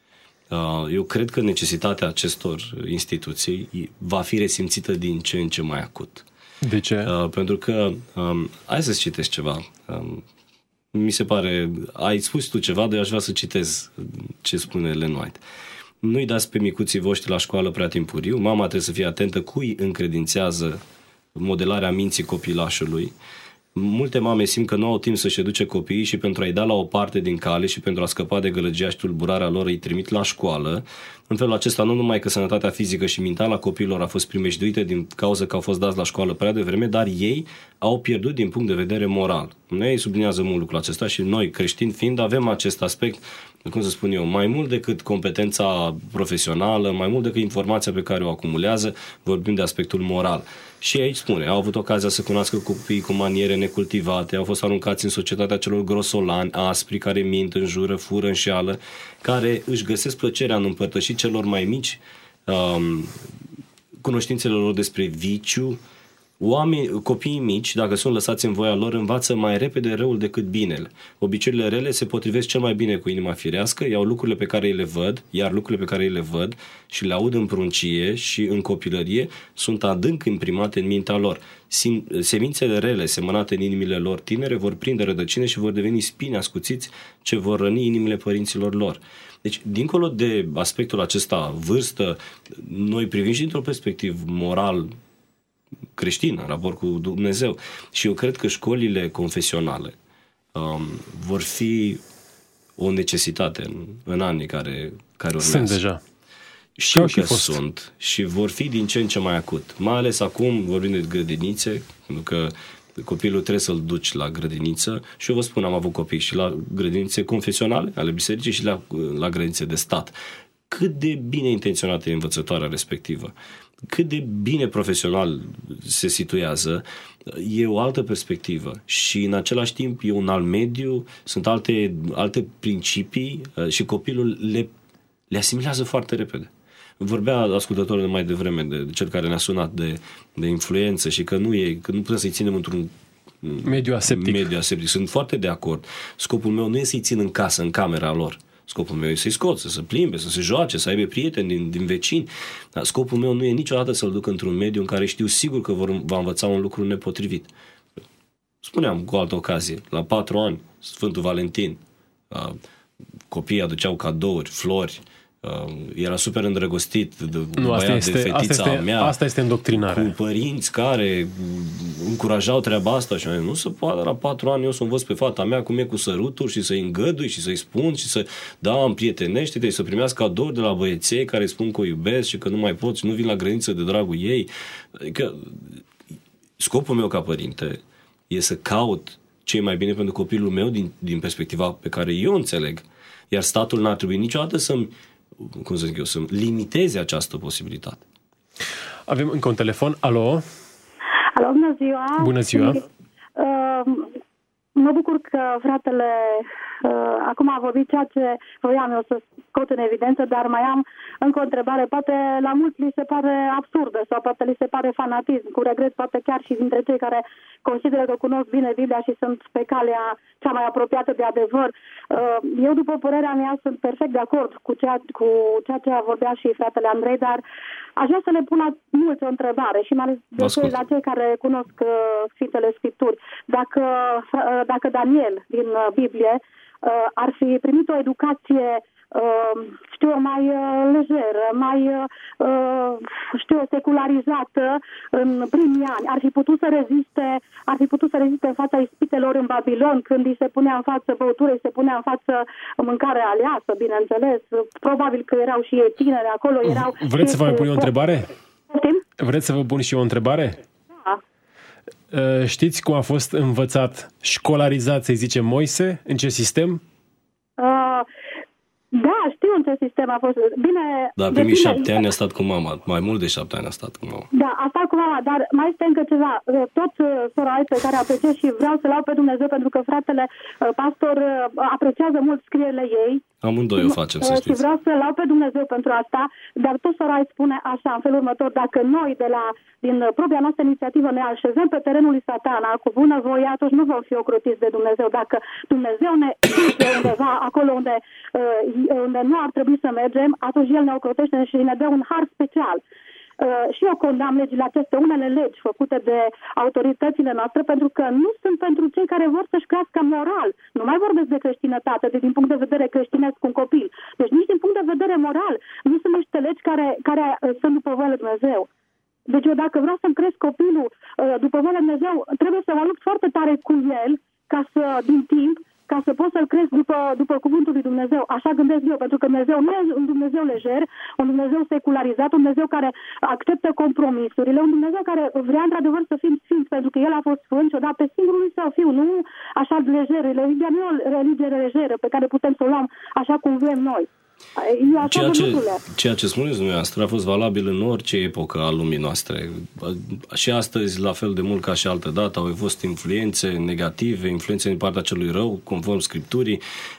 S3: Eu cred că necesitatea acestor instituții va fi resimțită din ce în ce mai acut.
S2: De ce?
S3: Uh, pentru că, um, hai să-ți citesc ceva. Um, mi se pare, ai spus tu ceva, dar eu aș vrea să citez ce spune Ellen White. Nu-i dați pe micuții voștri la școală prea timpuriu, mama trebuie să fie atentă cui încredințează modelarea minții copilașului. Multe mame simt că nu au timp să-și educe copiii și pentru a-i da la o parte din cale și pentru a scăpa de gălăgia și tulburarea lor îi trimit la școală. În felul acesta nu numai că sănătatea fizică și mentală a copiilor a fost primejduită din cauza că au fost dați la școală prea devreme, dar ei au pierdut din punct de vedere moral. Noi subliniază mult lucrul acesta și noi, creștini fiind, avem acest aspect, cum să spun eu, mai mult decât competența profesională, mai mult decât informația pe care o acumulează, vorbim de aspectul moral. Și aici spune, au avut ocazia să cunoască copiii cu maniere necultivate, au fost aruncați în societatea celor grosolani, aspri, care mint, înjură, fură, înșeală, care își găsesc plăcerea în împărtăși celor mai mici um, cunoștințele lor despre viciu. Oameni, copiii mici, dacă sunt lăsați în voia lor, învață mai repede răul decât binele. Obiceiurile rele se potrivesc cel mai bine cu inima firească, iau lucrurile pe care îi le văd, iar lucrurile pe care îi le văd și le aud în pruncie și în copilărie sunt adânc imprimate în mintea lor. Semințele rele semănate în inimile lor tinere vor prinde rădăcine și vor deveni spini ascuțiți ce vor răni inimile părinților lor. Deci, dincolo de aspectul acesta, vârstă, noi privim și dintr-o perspectivă moral creștin, în raport cu Dumnezeu. Și eu cred că școlile confesionale um, vor fi o necesitate în, în anii care, care urmează.
S2: Sunt deja.
S3: Știu că fost. sunt și vor fi din ce în ce mai acut. Mai ales acum vorbim de grădinițe, pentru că copilul trebuie să-l duci la grădiniță și eu vă spun, am avut copii și la grădinițe confesionale ale bisericii și la, la grădinițe de stat. Cât de bine intenționată e învățătoarea respectivă, cât de bine profesional se situează, e o altă perspectivă și în același timp e un alt mediu, sunt alte, alte principii și copilul le, le asimilează foarte repede. Vorbea ascultătorul de mai devreme, de, de cel care ne-a sunat de, de influență și că nu, e, că nu putem să-i ținem într-un
S2: mediu aseptic.
S3: mediu aseptic. Sunt foarte de acord. Scopul meu nu e să-i țin în casă, în camera lor. Scopul meu e să-i scot, să se plimbe, să se joace, să aibă prieteni din, din vecini. Dar scopul meu nu e niciodată să-l duc într-un mediu în care știu sigur că vor, va învăța un lucru nepotrivit. Spuneam cu altă ocazie, la patru ani, Sfântul Valentin, copiii aduceau cadouri, flori, era super îndrăgostit de
S2: nu,
S3: băiat,
S2: asta este,
S3: de fetița
S2: asta este,
S3: mea.
S2: Asta este îndoctrinarea.
S3: Cu părinți care încurajau treaba asta și nu se poate la patru ani eu să învăț pe fata mea cum e cu săruturi și să-i îngădui și să-i spun și să, da, împrietenește-te și să primească cadouri de la băieței care spun că o iubesc și că nu mai pot și nu vin la grădiniță de dragul ei. Adică scopul meu ca părinte e să caut ce e mai bine pentru copilul meu din, din perspectiva pe care eu înțeleg. Iar statul n-ar trebui niciodată să-mi, cum să zic eu, să-mi limiteze această posibilitate.
S2: Avem încă un telefon. Alo?
S5: Alo, bună ziua!
S2: Bună ziua!
S5: Și, uh, mă bucur că fratele uh, acum a vorbit ceea ce voiam eu să scot în evidență, dar mai am încă o întrebare. Poate la mulți li se pare absurdă sau poate li se pare fanatism. Cu regret, poate chiar și dintre cei care consideră că cunosc bine Biblia și sunt pe calea cea mai apropiată de adevăr. Uh, eu, după părerea mea, sunt perfect de acord cu ceea, cu ceea ce vorbea și fratele Andrei, dar aș vrea să le pun la mulți o întrebare și mai ales de cei, la cei care cunosc uh, Sfintele Scripturi. Dacă, uh, dacă Daniel din uh, Biblie uh, ar fi primit o educație Uh, știu eu, mai uh, lejeră, mai uh, știu eu, secularizată în primii ani, ar fi putut să reziste, ar fi putut să reziste în fața ispitelor în Babilon, când îi se punea în față băutură, îi se punea în față mâncare aleasă, bineînțeles. Probabil că erau și ei tineri acolo, erau.
S2: Vreți să vă mai pun o întrebare?
S5: Știm?
S2: Vreți să vă pun și eu o întrebare?
S5: Da.
S2: Uh, știți cum a fost învățat, școlarizat, să-i zicem, Moise? În ce sistem?
S5: Uh, Da, știu în ce sistem a fost. Bine.
S3: Dar primii bine, șapte ani a stat cu mama. Mai mult de șapte ani a stat cu mama.
S5: Da, a stat cu mama, dar mai este încă ceva. Tot sora pe care apreciez și vreau să-l iau pe Dumnezeu pentru că fratele pastor apreciază mult scrierile ei.
S3: Amândoi o facem, să știți.
S5: Și vreau să-l iau pe Dumnezeu pentru asta, dar tot sora îi spune așa, în felul următor: dacă noi de la, din propria noastră inițiativă ne așezăm pe terenul lui Satana cu bună voie, atunci nu vom fi ocrotiți de Dumnezeu. Dacă Dumnezeu ne duce undeva acolo unde, unde nu ar trebui să mergem, atunci El ne ocrotește și ne dă un har special. Uh, și eu condamn legile aceste, unele legi făcute de autoritățile noastre, pentru că nu sunt pentru cei care vor să-și crească moral. Nu mai vorbesc de creștinătate, de din punct de vedere creștinesc un copil. Deci nici din punct de vedere moral. Nu sunt niște legi care, care uh, sunt după voia lui Dumnezeu. Deci eu dacă vreau să-mi cresc copilul uh, după voia lui Dumnezeu, trebuie să mă lupt foarte tare cu el, ca să, din timp, ca să pot să-l cresc după, după cuvântul lui Dumnezeu. Așa gândesc eu, pentru că Dumnezeu nu e un Dumnezeu lejer, un Dumnezeu secularizat, un Dumnezeu care acceptă compromisurile, un Dumnezeu care vrea într-adevăr să fim sfinți, pentru că El a fost sfânt și odată singurul Său Fiu, nu așa lejer. Religia nu e o religie lejeră pe care putem să o luăm așa cum vrem noi.
S3: Ceea ce, ceea ce spuneți dumneavoastră a fost valabil în orice epocă a lumii noastre. Și astăzi, la fel de mult ca și altă dată, au fost influențe negative, influențe din partea celui rău, conform Scripturii,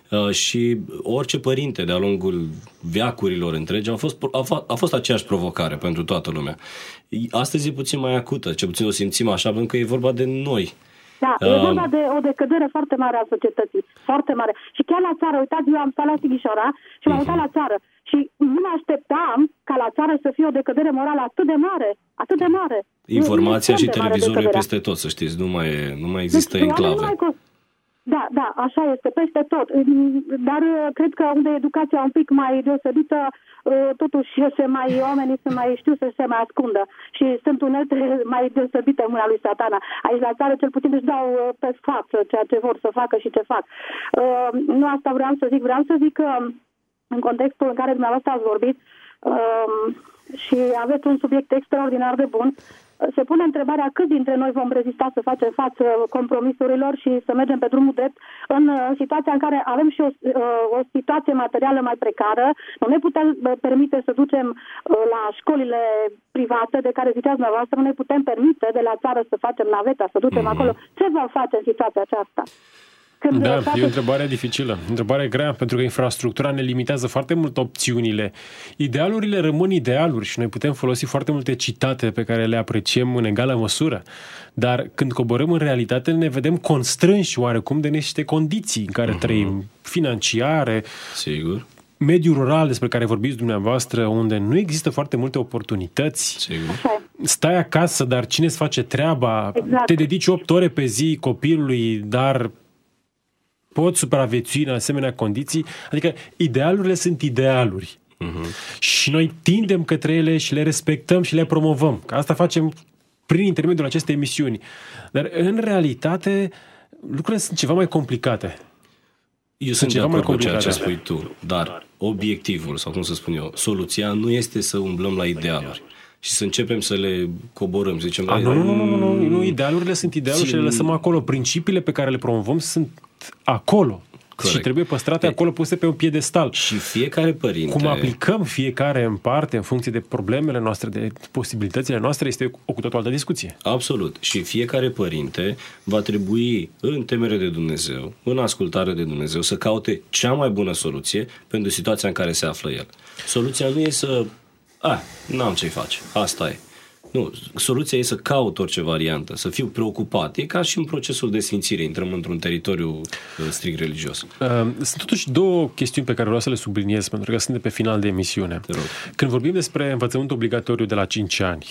S3: și orice părinte de-a lungul veacurilor întregi a fost, a, f- a fost aceeași provocare pentru toată lumea. Astăzi e puțin mai acută, ce puțin o simțim așa, pentru că e vorba de noi.
S5: Da, e vorba de o decădere foarte mare a societății, foarte mare. Și chiar la țară, uitați, eu am stat la Sighișoara și m-am uitat la țară și nu mă așteptam ca la țară să fie o decădere morală atât de mare, atât de mare.
S3: Informația și televizorul e peste tot, să știți, nu mai, nu mai există deci, enclave.
S5: Da, da, așa este, peste tot. Dar cred că unde educația un pic mai deosebită, totuși se mai, oamenii se mai știu să se mai ascundă și sunt unelte mai deosebite în mâna lui Satana. Aici la țară cel puțin își dau pe față ceea ce vor să facă și ce fac. Nu asta vreau să zic, vreau să zic că în contextul în care dumneavoastră ați vorbit și aveți un subiect extraordinar de bun, se pune întrebarea cât dintre noi vom rezista să facem față compromisurilor și să mergem pe drumul drept în situația în care avem și o, o situație materială mai precară. Nu ne putem permite să ducem la școlile private de care ziceați dumneavoastră, nu ne putem permite de la țară să facem naveta, să ducem mm-hmm. acolo. Ce vom face în situația aceasta?
S2: Când da, face... e o întrebare dificilă, o întrebare grea, pentru că infrastructura ne limitează foarte mult opțiunile. Idealurile rămân idealuri și noi putem folosi foarte multe citate pe care le apreciem în egală măsură, dar când coborâm în realitate ne vedem constrânși oarecum de niște condiții în care uh-huh. trăim, financiare,
S3: sigur,
S2: mediul rural despre care vorbiți dumneavoastră, unde nu există foarte multe oportunități.
S3: Sigur.
S2: Stai acasă, dar cine îți face treaba?
S5: Exact.
S2: Te dedici opt ore pe zi copilului, dar poți supraviețui în asemenea condiții? Adică idealurile sunt idealuri. Uh-huh. Și noi tindem către ele și le respectăm și le promovăm. Că asta facem prin intermediul acestei emisiuni. Dar în realitate lucrurile sunt ceva mai complicate.
S3: Eu sunt de acord cu ceea ce spui tu, dar obiectivul, sau cum să spun eu, soluția nu este să umblăm la idealuri și să începem să le coborâm. Să zicem,
S2: A, nu, nu, nu, nu, nu, nu, idealurile sunt idealuri țin... și le lăsăm acolo. Principiile pe care le promovăm sunt acolo. Corect. Și trebuie păstrate acolo, puse pe un piedestal.
S3: Și fiecare părinte...
S2: Cum aplicăm fiecare în parte, în funcție de problemele noastre, de posibilitățile noastre, este o cu totul altă discuție.
S3: Absolut. Și fiecare părinte va trebui, în temere de Dumnezeu, în ascultare de Dumnezeu, să caute cea mai bună soluție pentru situația în care se află el. Soluția nu e să... A, n-am ce-i face. Asta e. Nu, soluția e să caut orice variantă, să fiu preocupat. E ca și în procesul de sfințire, intrăm într-un teritoriu strict religios.
S2: Sunt totuși două chestiuni pe care vreau să le subliniez, pentru că sunt de pe final de emisiune. Când vorbim despre învățământ obligatoriu de la cinci ani,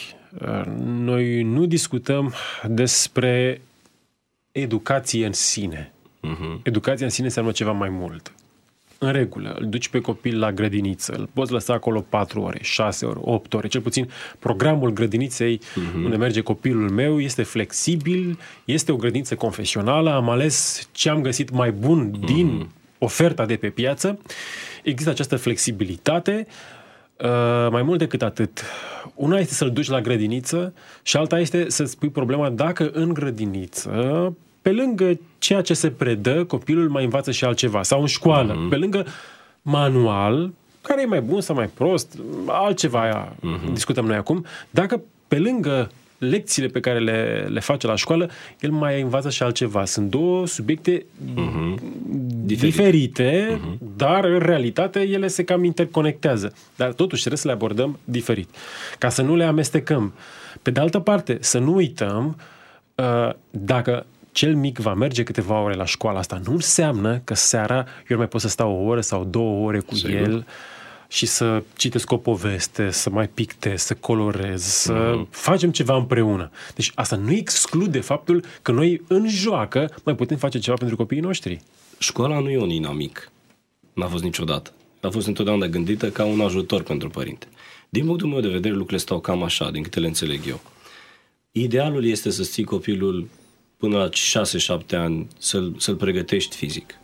S2: noi nu discutăm despre educație în sine. Uh-huh. Educația în sine înseamnă ceva mai mult. În regulă, îl duci pe copil la grădiniță, îl poți lăsa acolo patru ore, șase ore, opt ore, cel puțin programul grădiniței uh-huh. unde merge copilul meu este flexibil, este o grădiniță confesională, am ales ce am găsit mai bun uh-huh. din oferta de pe piață, există această flexibilitate, uh, mai mult decât atât. Una este să-l duci la grădiniță și alta este să-ți pui problema dacă în grădiniță, pe lângă ceea ce se predă, copilul mai învață și altceva. Sau în școală, uh-huh. pe lângă manual, care e mai bun sau mai prost, altceva uh-huh. discutăm noi acum, dacă pe lângă lecțiile pe care le, le face la școală, el mai învață și altceva. Sunt două subiecte uh-huh. diferite, uh-huh. dar în realitate ele se cam interconectează. Dar totuși trebuie să le abordăm diferit. Ca să nu le amestecăm. Pe de altă parte, să nu uităm uh, dacă cel mic va merge câteva ore la școală, asta nu înseamnă că seara eu mai pot să stau o oră sau două ore cu Sigur. el și să citesc o poveste, să mai pictez, să colorez, să mm. facem ceva împreună. Deci asta nu exclude faptul că noi în joacă mai putem face ceva pentru copiii noștri.
S3: Școala nu e un inamic. N-a fost niciodată. A fost întotdeauna gândită ca un ajutor pentru părinte. Din punctul meu de vedere, lucrurile stau cam așa, din câte le înțeleg eu. Idealul este să ții copilul până la șase șapte ani să-l, să-l pregătești fizic.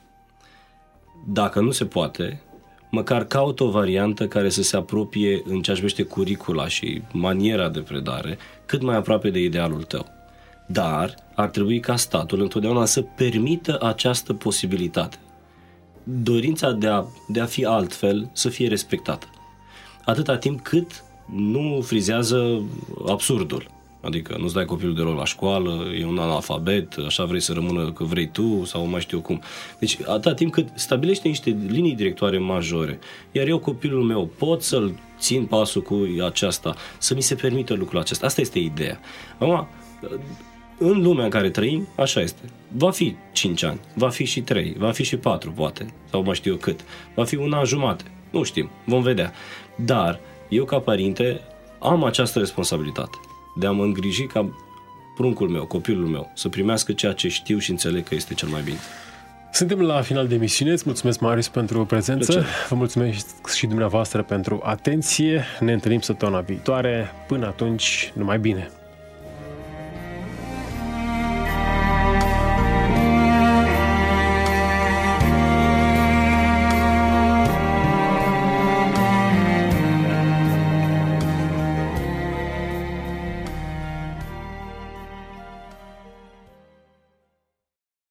S3: Dacă nu se poate, măcar caut o variantă care să se apropie în ceea ce privește curicula și maniera de predare cât mai aproape de idealul tău. Dar ar trebui ca statul întotdeauna să permită această posibilitate. Dorința de a, de a fi altfel să fie respectată. Atâta timp cât nu frizează absurdul. Adică nu-ți dai copilul de rol la școală, e un analfabet, așa vrei să rămână că vrei tu sau mai știu cum. Deci atâta timp cât stabilește niște linii directoare majore, iar eu, copilul meu, pot să-l țin pasul cu aceasta, să mi se permită lucrul acesta. Asta este ideea. Acum, în lumea în care trăim, așa este. Va fi cinci ani, va fi și trei, va fi și patru, poate, sau mai știu eu cât. Va fi un an jumate, nu știm, vom vedea. Dar eu, ca părinte, am această responsabilitate de a mă îngriji ca pruncul meu, copilul meu, să primească ceea ce știu și înțeleg că este cel mai bine.
S2: Suntem la final de emisiune. Îți mulțumesc, Marius, pentru prezență. Plăcere. Vă mulțumesc și dumneavoastră pentru atenție. Ne întâlnim săptămâna viitoare. Până atunci, numai bine!